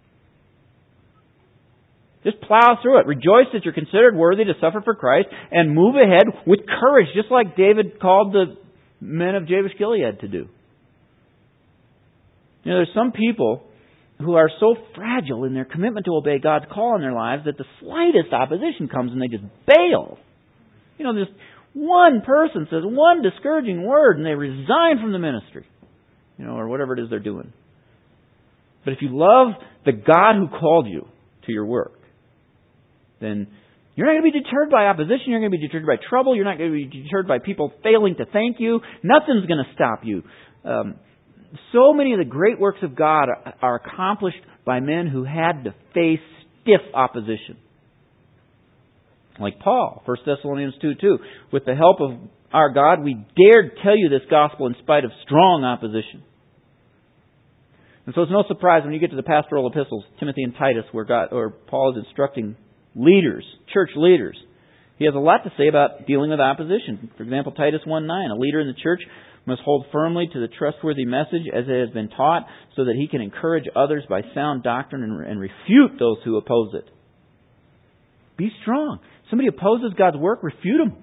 Just plow through it. Rejoice that you're considered worthy to suffer for Christ and move ahead with courage, just like David called the men of Jabesh Gilead to do. There's some people who are so fragile in their commitment to obey God's call in their lives that the slightest opposition comes and they just bail. Just one person says one discouraging word and they resign from the ministry, or whatever it is they're doing. But if you love the God who called you to your work, then you're not going to be deterred by opposition. You're not going to be deterred by trouble. You're not going to be deterred by people failing to thank you. Nothing's going to stop you. So many of the great works of God are accomplished by men who had to face stiff opposition. Like Paul, 1 Thessalonians 2:2. With the help of our God, we dared tell you this gospel in spite of strong opposition. And so it's no surprise when you get to the pastoral epistles, Timothy and Titus, where Paul is instructing leaders, church leaders. He has a lot to say about dealing with opposition. For example, Titus 1:9, a leader in the church must hold firmly to the trustworthy message as it has been taught so that he can encourage others by sound doctrine and refute those who oppose it. Be strong. Somebody opposes God's work, refute them.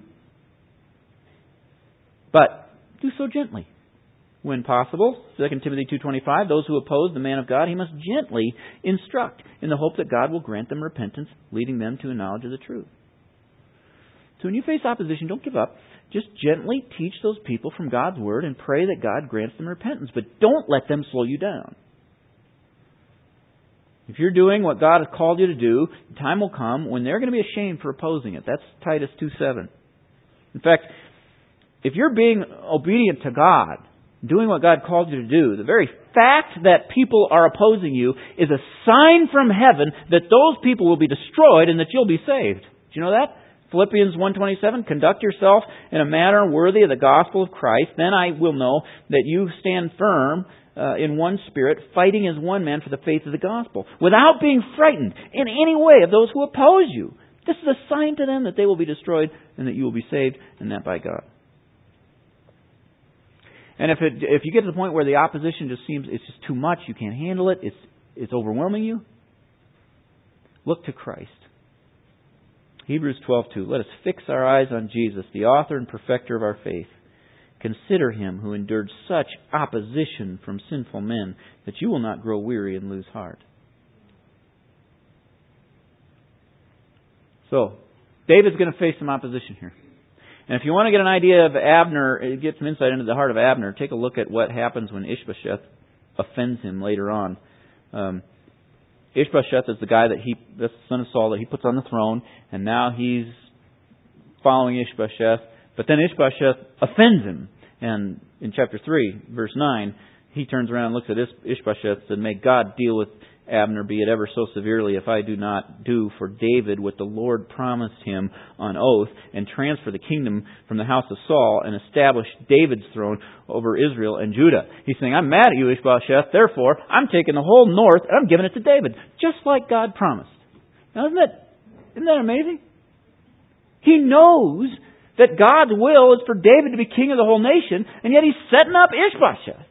But do so gently. When possible, 2 Timothy 2:25, those who oppose the man of God, he must gently instruct in the hope that God will grant them repentance, leading them to a knowledge of the truth. So when you face opposition, don't give up. Just gently teach those people from God's Word and pray that God grants them repentance. But don't let them slow you down. If you're doing what God has called you to do, the time will come when they're going to be ashamed for opposing it. That's Titus 2:7. In fact, if you're being obedient to God, doing what God called you to do, the very fact that people are opposing you is a sign from heaven that those people will be destroyed and that you'll be saved. Do you know that? Philippians 1:27, conduct yourself in a manner worthy of the gospel of Christ. Then I will know that you stand firm in one spirit, fighting as one man for the faith of the gospel, without being frightened in any way of those who oppose you. This is a sign to them that they will be destroyed and that you will be saved, and that by God. And if you get to the point where the opposition just seems it's just too much, you can't handle it, it's overwhelming you, look to Christ. Hebrews 12:2. Let us fix our eyes on Jesus, the author and perfecter of our faith. Consider Him who endured such opposition from sinful men, that you will not grow weary and lose heart. So, David's going to face some opposition here. And if you want to get an idea of Abner, get some insight into the heart of Abner, take a look at what happens when Ishbosheth offends him later on. Ishbosheth is the guy that's the son of Saul that he puts on the throne, and now he's following Ishbosheth. But then Ishbosheth offends him. And in chapter 3, verse 9, he turns around and looks at Ishbosheth and said, "May God deal with Abner, be it ever so severely, if I do not do for David what the Lord promised him on oath, and transfer the kingdom from the house of Saul, and establish David's throne over Israel and Judah." He's saying, I'm mad at you, Ishbosheth, therefore I'm taking the whole north and I'm giving it to David, just like God promised. Now isn't that amazing? He knows that God's will is for David to be king of the whole nation, and yet he's setting up Ishbosheth.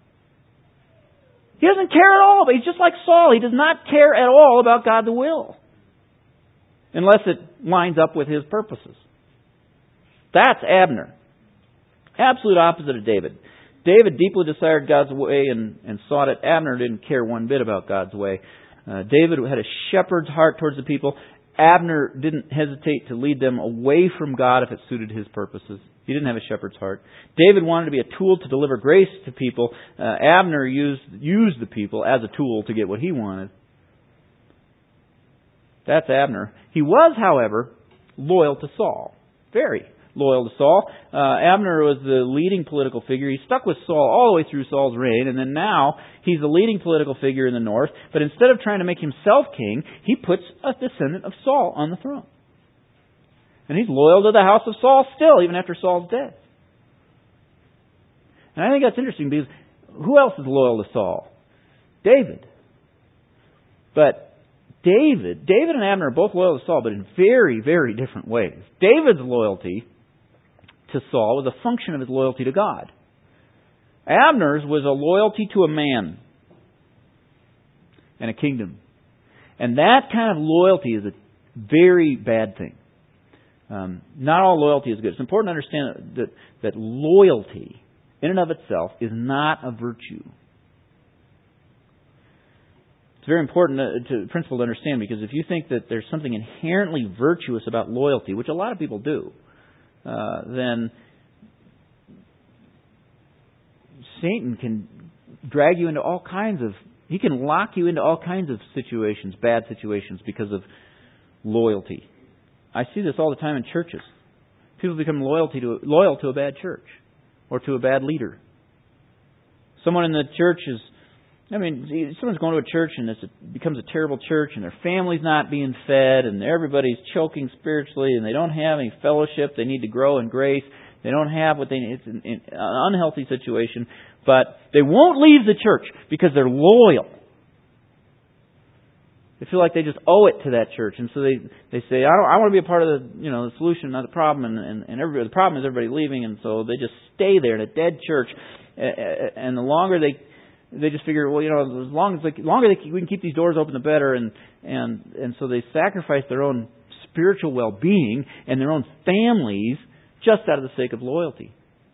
He doesn't care at all, but he's just like Saul. He does not care at all about God's will, unless it lines up with his purposes. That's Abner. Absolute opposite of David. David deeply desired God's way and sought it. Abner didn't care one bit about God's way. David had a shepherd's heart towards the people. Abner didn't hesitate to lead them away from God if it suited his purposes. He didn't have a shepherd's heart. David wanted to be a tool to deliver grace to people. Abner used the people as a tool to get what he wanted. That's Abner. He was, however, loyal to Saul. Very loyal to Saul. Abner was the leading political figure. He stuck with Saul all the way through Saul's reign, and then now he's the leading political figure in the north. But instead of trying to make himself king, he puts a descendant of Saul on the throne. And he's loyal to the house of Saul still, even after Saul's dead. And I think that's interesting because who else is loyal to Saul? David. But David and Abner are both loyal to Saul, but in very, very different ways. David's loyalty to Saul was a function of his loyalty to God. Abner's was a loyalty to a man and a kingdom. And that kind of loyalty is a very bad thing. Not all loyalty is good. It's important to understand that loyalty in and of itself is not a virtue. It's very important principle to understand, because if you think that there's something inherently virtuous about loyalty, which a lot of people do, then Satan can drag you into all kinds of... He can lock you into all kinds of situations, bad situations, because of loyalty. I see this all the time in churches. People become loyal to a bad church or to a bad leader. Someone in the church is... someone's going to a church and it becomes a terrible church and their family's not being fed and everybody's choking spiritually and they don't have any fellowship. They need to grow in grace. They don't have what they need. It's an unhealthy situation. But they won't leave the church because they're loyal. They feel like they just owe it to that church. And so they say, I want to be a part of the solution, not the problem. And the problem is everybody leaving. And so they just stay there in a dead church. And the longer they just figure, as long as we can keep these doors open, the better. And so they sacrifice their own spiritual well-being and their own families just out of the sake of loyalty.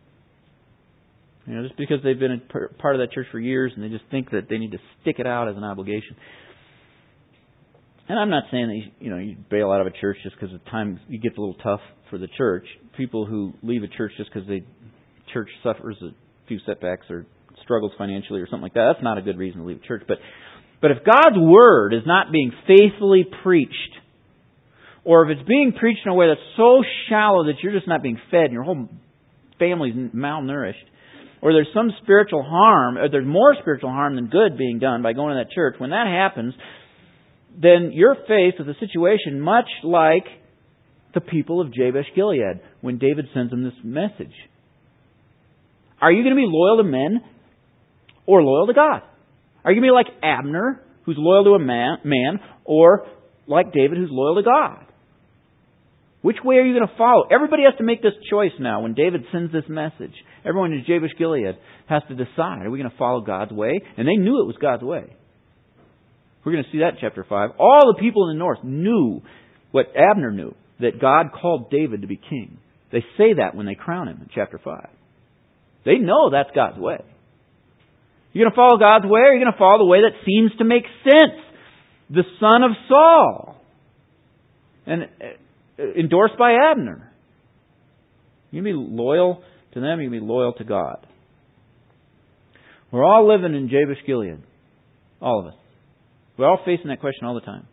Just because they've been a part of that church for years and they just think that they need to stick it out as an obligation. And I'm not saying that you bail out of a church just because the time it gets a little tough for the church. People who leave a church just because the church suffers a few setbacks or struggles financially or something like that, that's not a good reason to leave a church. But if God's Word is not being faithfully preached, or if it's being preached in a way that's so shallow that you're just not being fed and your whole family's malnourished, or there's some spiritual harm, or there's more spiritual harm than good being done by going to that church, when that happens, then you're faced with a situation much like the people of Jabesh Gilead when David sends them this message. Are you going to be loyal to men or loyal to God? Are you going to be like Abner, who's loyal to a man, or like David, who's loyal to God? Which way are you going to follow? Everybody has to make this choice now when David sends this message. Everyone in Jabesh Gilead has to decide, are we going to follow God's way? And they knew it was God's way. We're going to see that in chapter 5. All the people in the north knew what Abner knew, that God called David to be king. They say that when they crown him in chapter 5. They know that's God's way. You're going to follow God's way, or you're going to follow the way that seems to make sense? The son of Saul. And endorsed by Abner. You can be loyal to them, you can be loyal to God. We're all living in Jabesh Gilead. All of us. We're all facing that question all the time.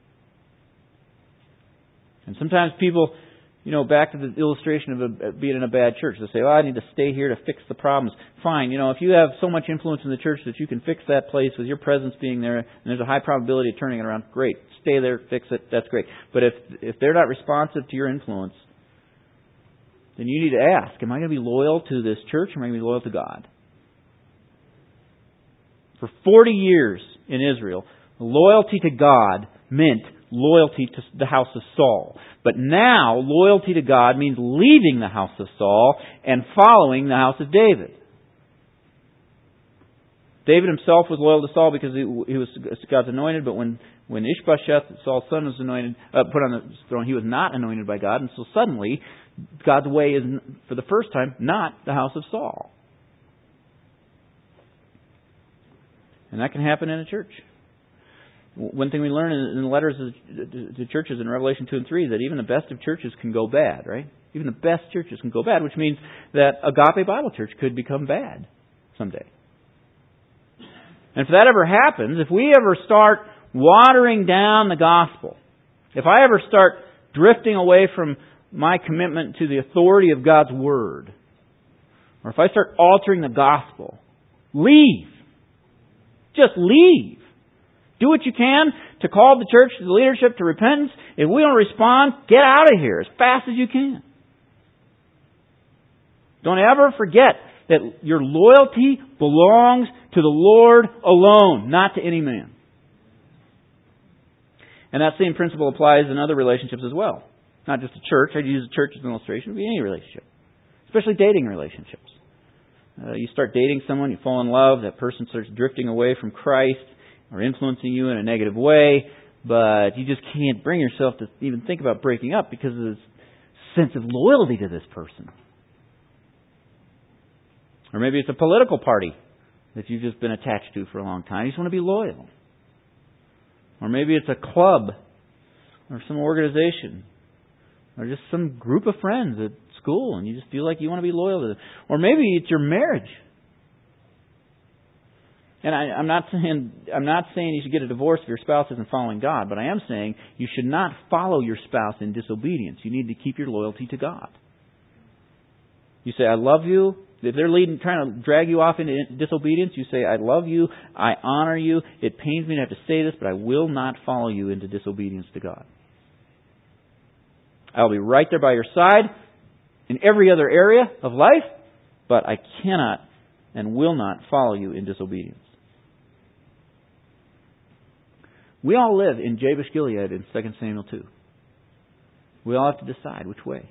And sometimes people, back to the illustration of being in a bad church, they say, I need to stay here to fix the problems. Fine, if you have so much influence in the church that you can fix that place with your presence being there, and there's a high probability of turning it around, great. Stay there, fix it, that's great. But if they're not responsive to your influence, then you need to ask, am I going to be loyal to this church, or am I going to be loyal to God? For 40 years in Israel, loyalty to God meant loyalty to the house of Saul. But now, loyalty to God means leaving the house of Saul and following the house of David. David himself was loyal to Saul because he was God's anointed, but when Ishbosheth, Saul's son, was anointed, put on the throne, he was not anointed by God, and so suddenly, God's way is, for the first time, not the house of Saul. And that can happen in a church. One thing we learn in the letters to churches in Revelation 2 and 3 is that even the best of churches can go bad, right? Even the best churches can go bad, which means that Agape Bible Church could become bad someday. And if that ever happens, if we ever start watering down the gospel, if I ever start drifting away from my commitment to the authority of God's Word, or if I start altering the gospel, leave. Just leave. Do what you can to call the church, the leadership to repentance. If we don't respond, get out of here as fast as you can. Don't ever forget that your loyalty belongs to the Lord alone, not to any man. And that same principle applies in other relationships as well. Not just a church. I'd use a church as an illustration. It would be any relationship. Especially dating relationships. You start dating someone, you fall in love, that person starts drifting away from Christ or influencing you in a negative way, but you just can't bring yourself to even think about breaking up because of this sense of loyalty to this person. Or maybe it's a political party that you've just been attached to for a long time. You just want to be loyal. Or maybe it's a club or some organization or just some group of friends at school and you just feel like you want to be loyal to them. Or maybe it's your marriage. And I'm not saying you should get a divorce if your spouse isn't following God, but I am saying you should not follow your spouse in disobedience. You need to keep your loyalty to God. You say, I love you. If they're trying to drag you off into disobedience, you say, I love you, I honor you. It pains me to have to say this, but I will not follow you into disobedience to God. I'll be right there by your side in every other area of life, but I cannot and will not follow you in disobedience. We all live in Jabesh Gilead in 2 Samuel 2. We all have to decide which way.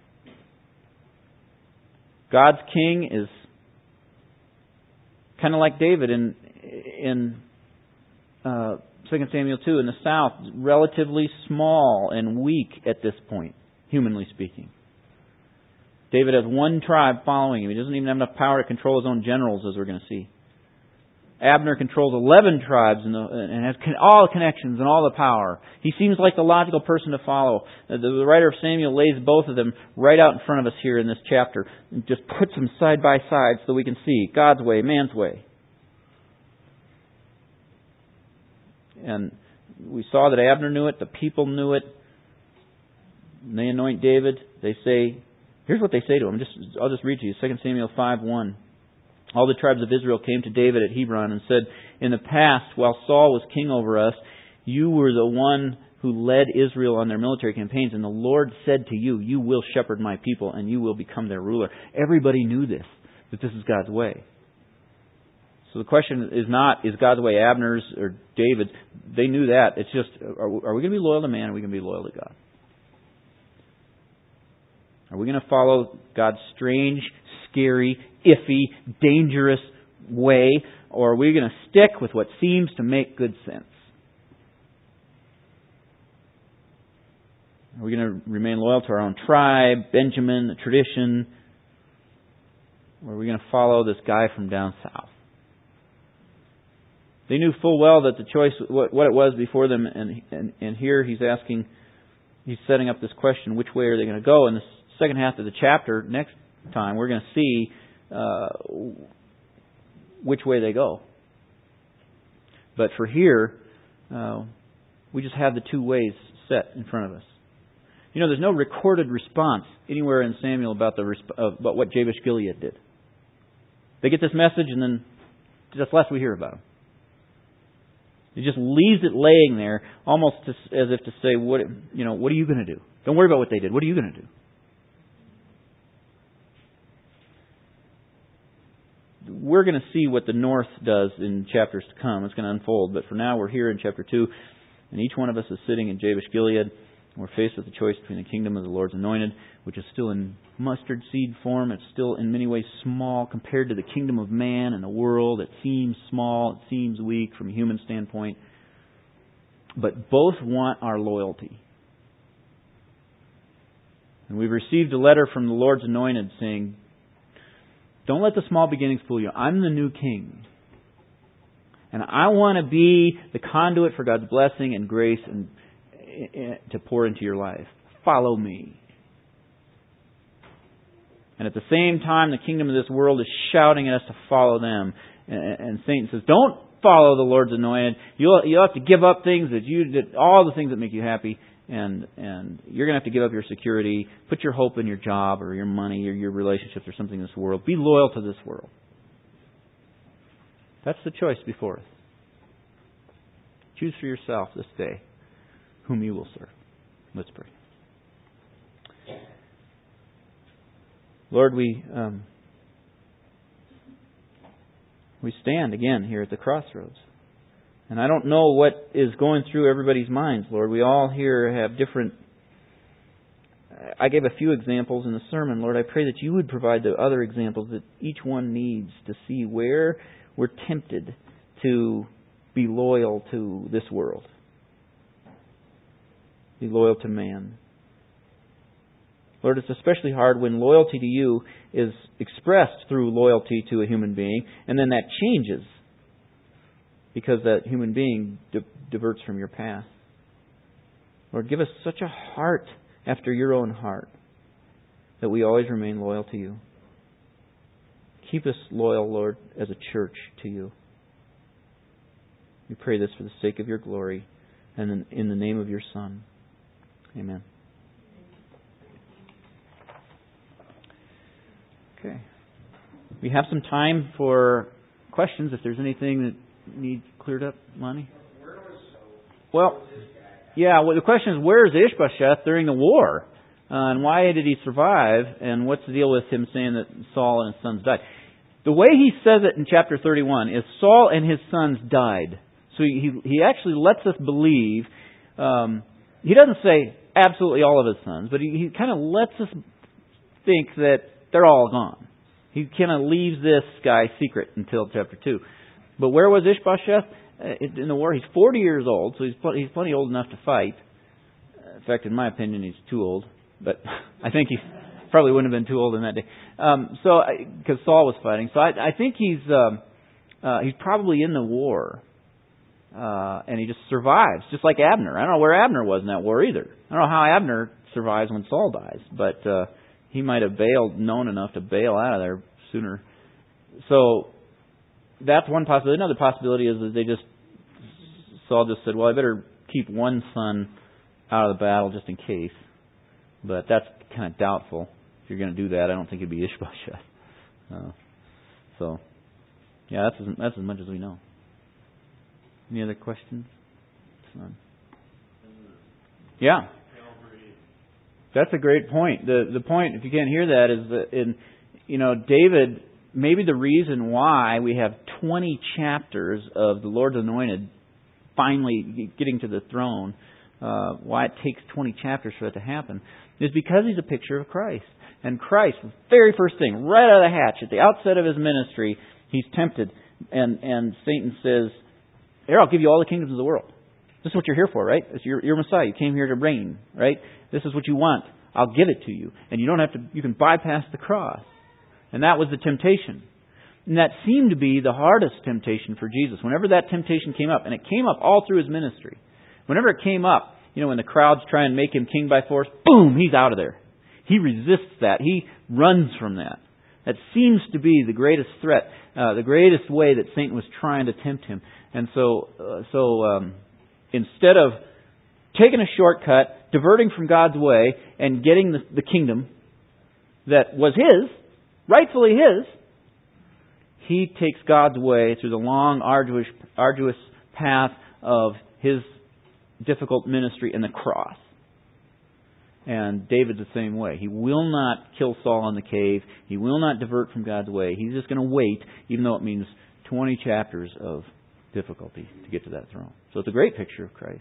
God's king is kind of like David in 2 Samuel 2 in the south, relatively small and weak at this point, humanly speaking. David has one tribe following him. He doesn't even have enough power to control his own generals, as we're going to see. Abner controls 11 tribes and has all the connections and all the power. He seems like the logical person to follow. The writer of Samuel lays both of them right out in front of us here in this chapter and just puts them side by side so we can see God's way, man's way. And we saw that Abner knew it, the people knew it. And they anoint David. They say, here's what they say to him. I'll just read to you, 2 Samuel 5:1. All the tribes of Israel came to David at Hebron and said, in the past, while Saul was king over us, you were the one who led Israel on their military campaigns, and the Lord said to you, you will shepherd my people, and you will become their ruler. Everybody knew this, that this is God's way. So the question is not, is God's way Abner's or David's? They knew that. It's just, are we going to be loyal to man, or are we going to be loyal to God? Are we going to follow God's strange, scary, iffy, dangerous way, or are we going to stick with what seems to make good sense? Are we going to remain loyal to our own tribe, Benjamin, the tradition, or are we going to follow this guy from down south? They knew full well that the choice, what it was before them, and here he's setting up this question, which way are they going to go? In the second half of the chapter, next time, we're going to see which way they go. But for here, we just have the two ways set in front of us. You know, there's no recorded response anywhere in Samuel about what Jabesh Gilead did. They get this message, and then that's less we hear about them. He just leaves it laying there, almost as if to say, what are you going to do? Don't worry about what they did. What are you going to do? We're going to see what the north does in chapters to come. It's going to unfold. But for now, we're here in chapter 2, and each one of us is sitting in Jabesh Gilead. We're faced with the choice between the kingdom of the Lord's anointed, which is still in mustard seed form. It's still in many ways small compared to the kingdom of man and the world. It seems small. It seems weak from a human standpoint. But both want our loyalty. And we've received a letter from the Lord's anointed saying, don't let the small beginnings fool you. I'm the new king. And I want to be the conduit for God's blessing and grace and to pour into your life. Follow me. And at the same time, the kingdom of this world is shouting at us to follow them. And Satan says, don't follow the Lord's anointed. You'll have to give up things all the things that make you happy. And you're going to have to give up your security, put your hope in your job or your money or your relationships or something in this world. Be loyal to this world. That's the choice before us. Choose for yourself this day whom you will serve. Let's pray. Lord, we stand again here at the crossroads. And I don't know what is going through everybody's minds, Lord. We all here have different... I gave a few examples in the sermon. Lord, I pray that you would provide the other examples that each one needs to see where we're tempted to be loyal to this world. Be loyal to man. Lord, it's especially hard when loyalty to you is expressed through loyalty to a human being, and then that changes because that human being diverts from your path. Lord, give us such a heart after your own heart that we always remain loyal to you. Keep us loyal, Lord, as a church to you. We pray this for the sake of your glory and in the name of your Son. Amen. Okay. We have some time for questions if there's anything that needs cleared up, Lonnie. Well, the question is, where is Ishbosheth during the war? And why did he survive? And what's the deal with him saying that Saul and his sons died? The way he says it in chapter 31 is Saul and his sons died. So he actually lets us believe, he doesn't say absolutely all of his sons, but he kind of lets us think that they're all gone. He kind of leaves this guy secret until chapter 2. But where was Ishbosheth in the war? He's 40 years old, so he's plenty old enough to fight. In fact, in my opinion, he's too old. But I think he probably wouldn't have been too old in that day. Because Saul was fighting. So I think he's probably in the war. And he just survives, just like Abner. I don't know where Abner was in that war either. I don't know how Abner survives when Saul dies. But he might have known enough to bail out of there sooner. So that's one possibility. Another possibility is that Saul just said, well, I better keep one son out of the battle just in case. But that's kind of doubtful. If you're going to do that, I don't think it'd be Ishbosheth. That's as much as we know. Any other questions? Yeah. That's a great point. The point, if you can't hear that, is that David, maybe the reason why we have 20 chapters of the Lord's Anointed finally getting to the throne, why it takes 20 chapters for that to happen, is because he's a picture of Christ. And Christ, the very first thing, right out of the hatch, at the outset of his ministry, he's tempted. And Satan says, here, I'll give you all the kingdoms of the world. This is what you're here for, right? You're Messiah. You came here to reign, right? This is what you want. I'll give it to you. And you can bypass the cross. And that was the temptation. And that seemed to be the hardest temptation for Jesus. Whenever that temptation came up, and it came up all through his ministry. Whenever it came up, when the crowds try and make him king by force, boom, he's out of there. He resists that. He runs from that. That seems to be the greatest threat, the greatest way that Satan was trying to tempt him. And so instead of taking a shortcut, diverting from God's way, and getting the kingdom that was his, rightfully his, he takes God's way through the long, arduous path of his difficult ministry and the cross. And David's the same way. He will not kill Saul in the cave. He will not divert from God's way. He's just going to wait, even though it means 20 chapters of difficulty to get to that throne. So it's a great picture of Christ.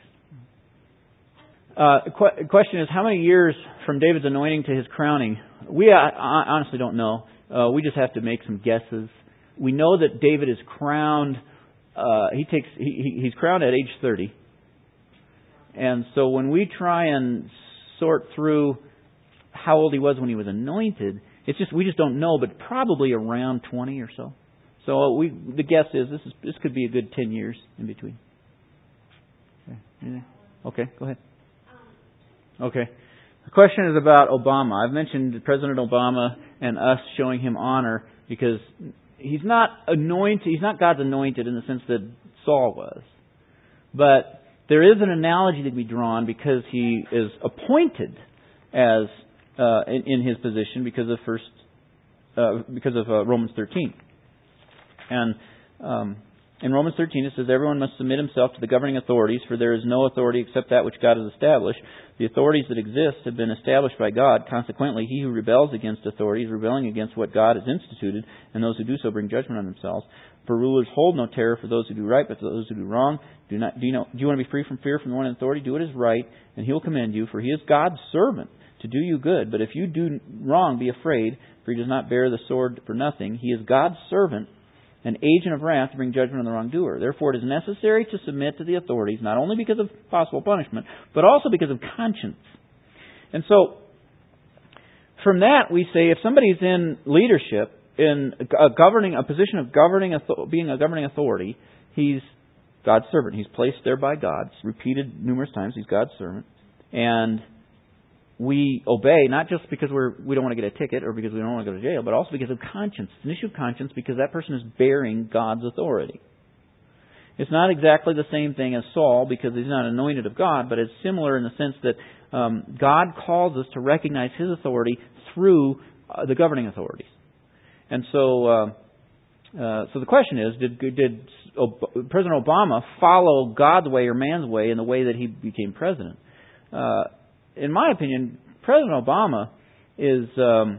The question is, how many years from David's anointing to his crowning? We honestly don't know. We just have to make some guesses. We know that David is crowned. He's crowned at age 30. And so when we try and sort through how old he was when he was anointed, we just don't know, but probably around 20 or so. So the guess is this could be a good 10 years in between. Okay, go ahead. Okay. The question is about Obama. I've mentioned President Obama and us showing him honor because he's not anointed. He's not God's anointed in the sense that Saul was. But there is an analogy that can be drawn because he is appointed as in his position because of Romans 13. And In Romans 13 it says, everyone must submit himself to the governing authorities, for there is no authority except that which God has established. The authorities that exist have been established by God. Consequently, he who rebels against authority is rebelling against what God has instituted, and those who do so bring judgment on themselves. For rulers hold no terror for those who do right, but for those who do wrong. Do you want to be free from fear from the one in authority? Do what is right, and he will commend you, for he is God's servant to do you good. But if you do wrong, be afraid, for he does not bear the sword for nothing. He is God's servant, an agent of wrath to bring judgment on the wrongdoer. Therefore, it is necessary to submit to the authorities, not only because of possible punishment, but also because of conscience. And so, from that, we say if somebody's in leadership, in a position of being a governing authority, he's God's servant. He's placed there by God. It's repeated numerous times. He's God's servant. And we obey, not just because we don't want to get a ticket or because we don't want to go to jail, but also because of conscience. It's an issue of conscience because that person is bearing God's authority. It's not exactly the same thing as Saul because he's not anointed of God, but it's similar in the sense that God calls us to recognize His authority through the governing authorities. And so the question is, did President Obama follow God's way or man's way in the way that he became president? In my opinion, President Obama he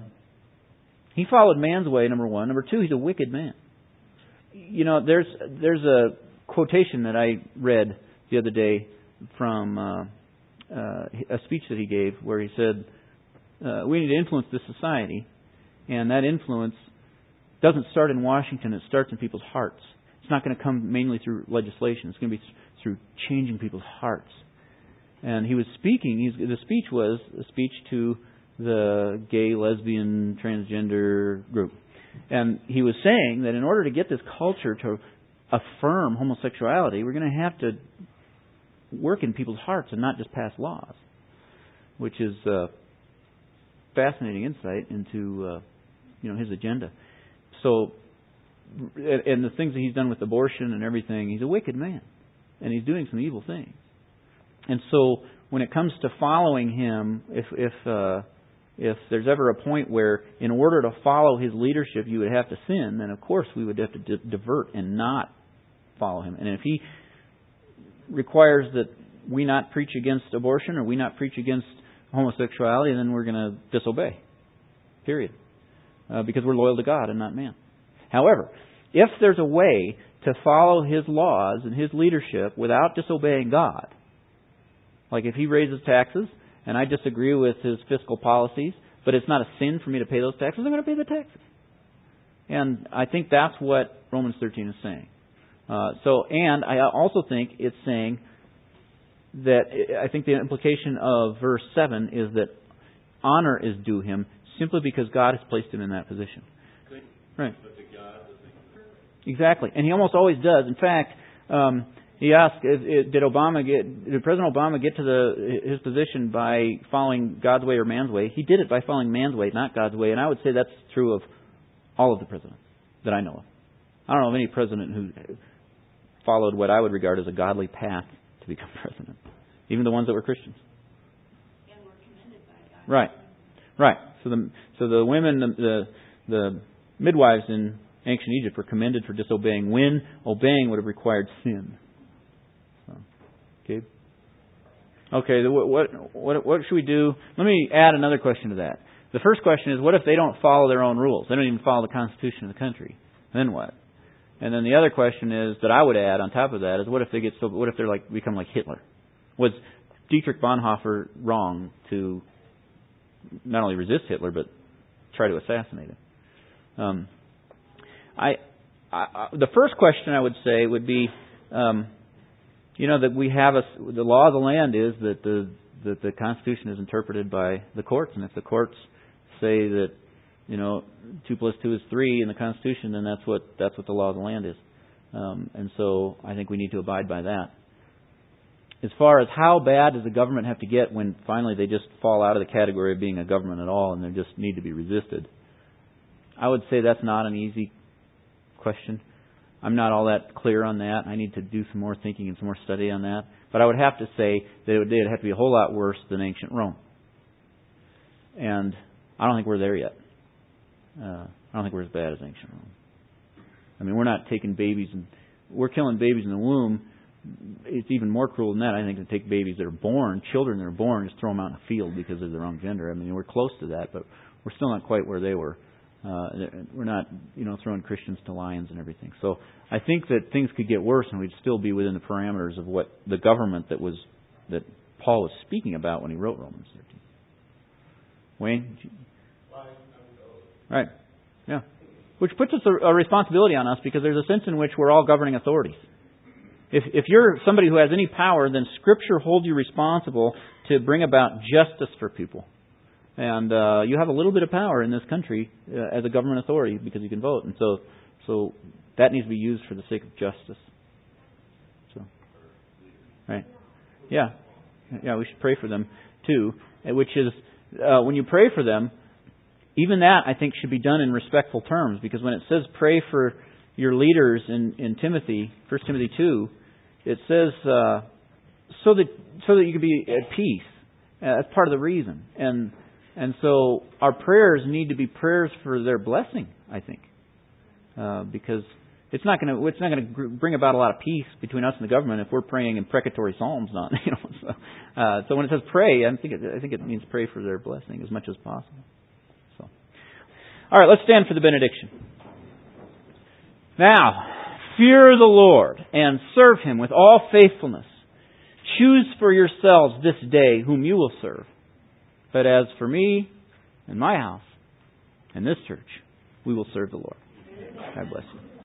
followed man's way, number one. Number two, he's a wicked man. You know, there's a quotation that I read the other day from a speech that he gave where he said, we need to influence this society, and that influence doesn't start in Washington, it starts in people's hearts. It's not going to come mainly through legislation. It's going to be through changing people's hearts. And he was speaking, the speech was a speech to the gay, lesbian, transgender group. And he was saying that in order to get this culture to affirm homosexuality, we're going to have to work in people's hearts and not just pass laws, which is fascinating insight into his agenda. So, and the things that he's done with abortion and everything, he's a wicked man, and he's doing some evil things. And so, when it comes to following him, if there's ever a point where, in order to follow his leadership, you would have to sin, then of course we would have to divert and not follow him. And if he requires that we not preach against abortion or we not preach against homosexuality, then we're going to disobey. Period. Because we're loyal to God and not man. However, if there's a way to follow His laws and His leadership without disobeying God, like if He raises taxes and I disagree with His fiscal policies, but it's not a sin for me to pay those taxes, I'm going to pay the taxes. And I think that's what Romans 13 is saying. And I also think it's saying that, I think the implication of verse 7 is that honor is due Him simply because God has placed Him in that position. Right. Exactly. And He almost always does. In fact, he asked, did President Obama get to his position by following God's way or man's way? He did it by following man's way, not God's way. And I would say that's true of all of the presidents that I know of. I don't know of any president who followed what I would regard as a godly path to become president. Even the ones that were Christians. And were commended by God. Right. So the women, the midwives in ancient Egypt were commended for disobeying when obeying would have required sin. So, okay. Okay. What should we do? Let me add another question to that. The first question is, what if they don't follow their own rules? They don't even follow the Constitution of the country. Then what? And then the other question is that I would add on top of that is, what if they become like Hitler? Was Dietrich Bonhoeffer wrong to not only resist Hitler but try to assassinate him? The first question I would say would be, that we have the law of the land is that the Constitution is interpreted by the courts, and if the courts say that 2 plus 2 is 3 in the Constitution, then that's what the law of the land is, and so I think we need to abide by that. As far as how bad does the government have to get when finally they just fall out of the category of being a government at all and they just need to be resisted, I would say that's not an easy question. I'm not all that clear on that. I need to do some more thinking and some more study on that. But I would have to say that it would have to be a whole lot worse than ancient Rome. And I don't think we're there yet. I don't think we're as bad as ancient Rome. I mean, we're not taking babies and we're killing babies in the womb. It's even more cruel than that, I think, to take babies that are born, children that are born, just throw them out in the field because of the wrong gender. I mean, we're close to that, but we're still not quite where they were. We're not, throwing Christians to lions and everything. So I think that things could get worse, and we'd still be within the parameters of what the government that Paul was speaking about when he wrote Romans 13. Wayne? Right. Yeah. Which puts us a responsibility on us, because there's a sense in which we're all governing authorities. If you're somebody who has any power, then Scripture holds you responsible to bring about justice for people. And you have a little bit of power in this country as a government authority because you can vote. And so that needs to be used for the sake of justice. So, right. Yeah. Yeah, we should pray for them too. Which is, when you pray for them, even that, I think, should be done in respectful terms. Because when it says pray for your leaders in Timothy, 1 Timothy 2, it says so that you can be at peace. That's part of the reason. And so our prayers need to be prayers for their blessing, I think, because it's not going to bring about a lot of peace between us and the government if we're praying imprecatory psalms. So when it says pray, I think it means pray for their blessing as much as possible. So, all right, let's stand for the benediction. Now, fear the Lord and serve Him with all faithfulness. Choose for yourselves this day whom you will serve. But as for me and my house and this church, we will serve the Lord. God bless you.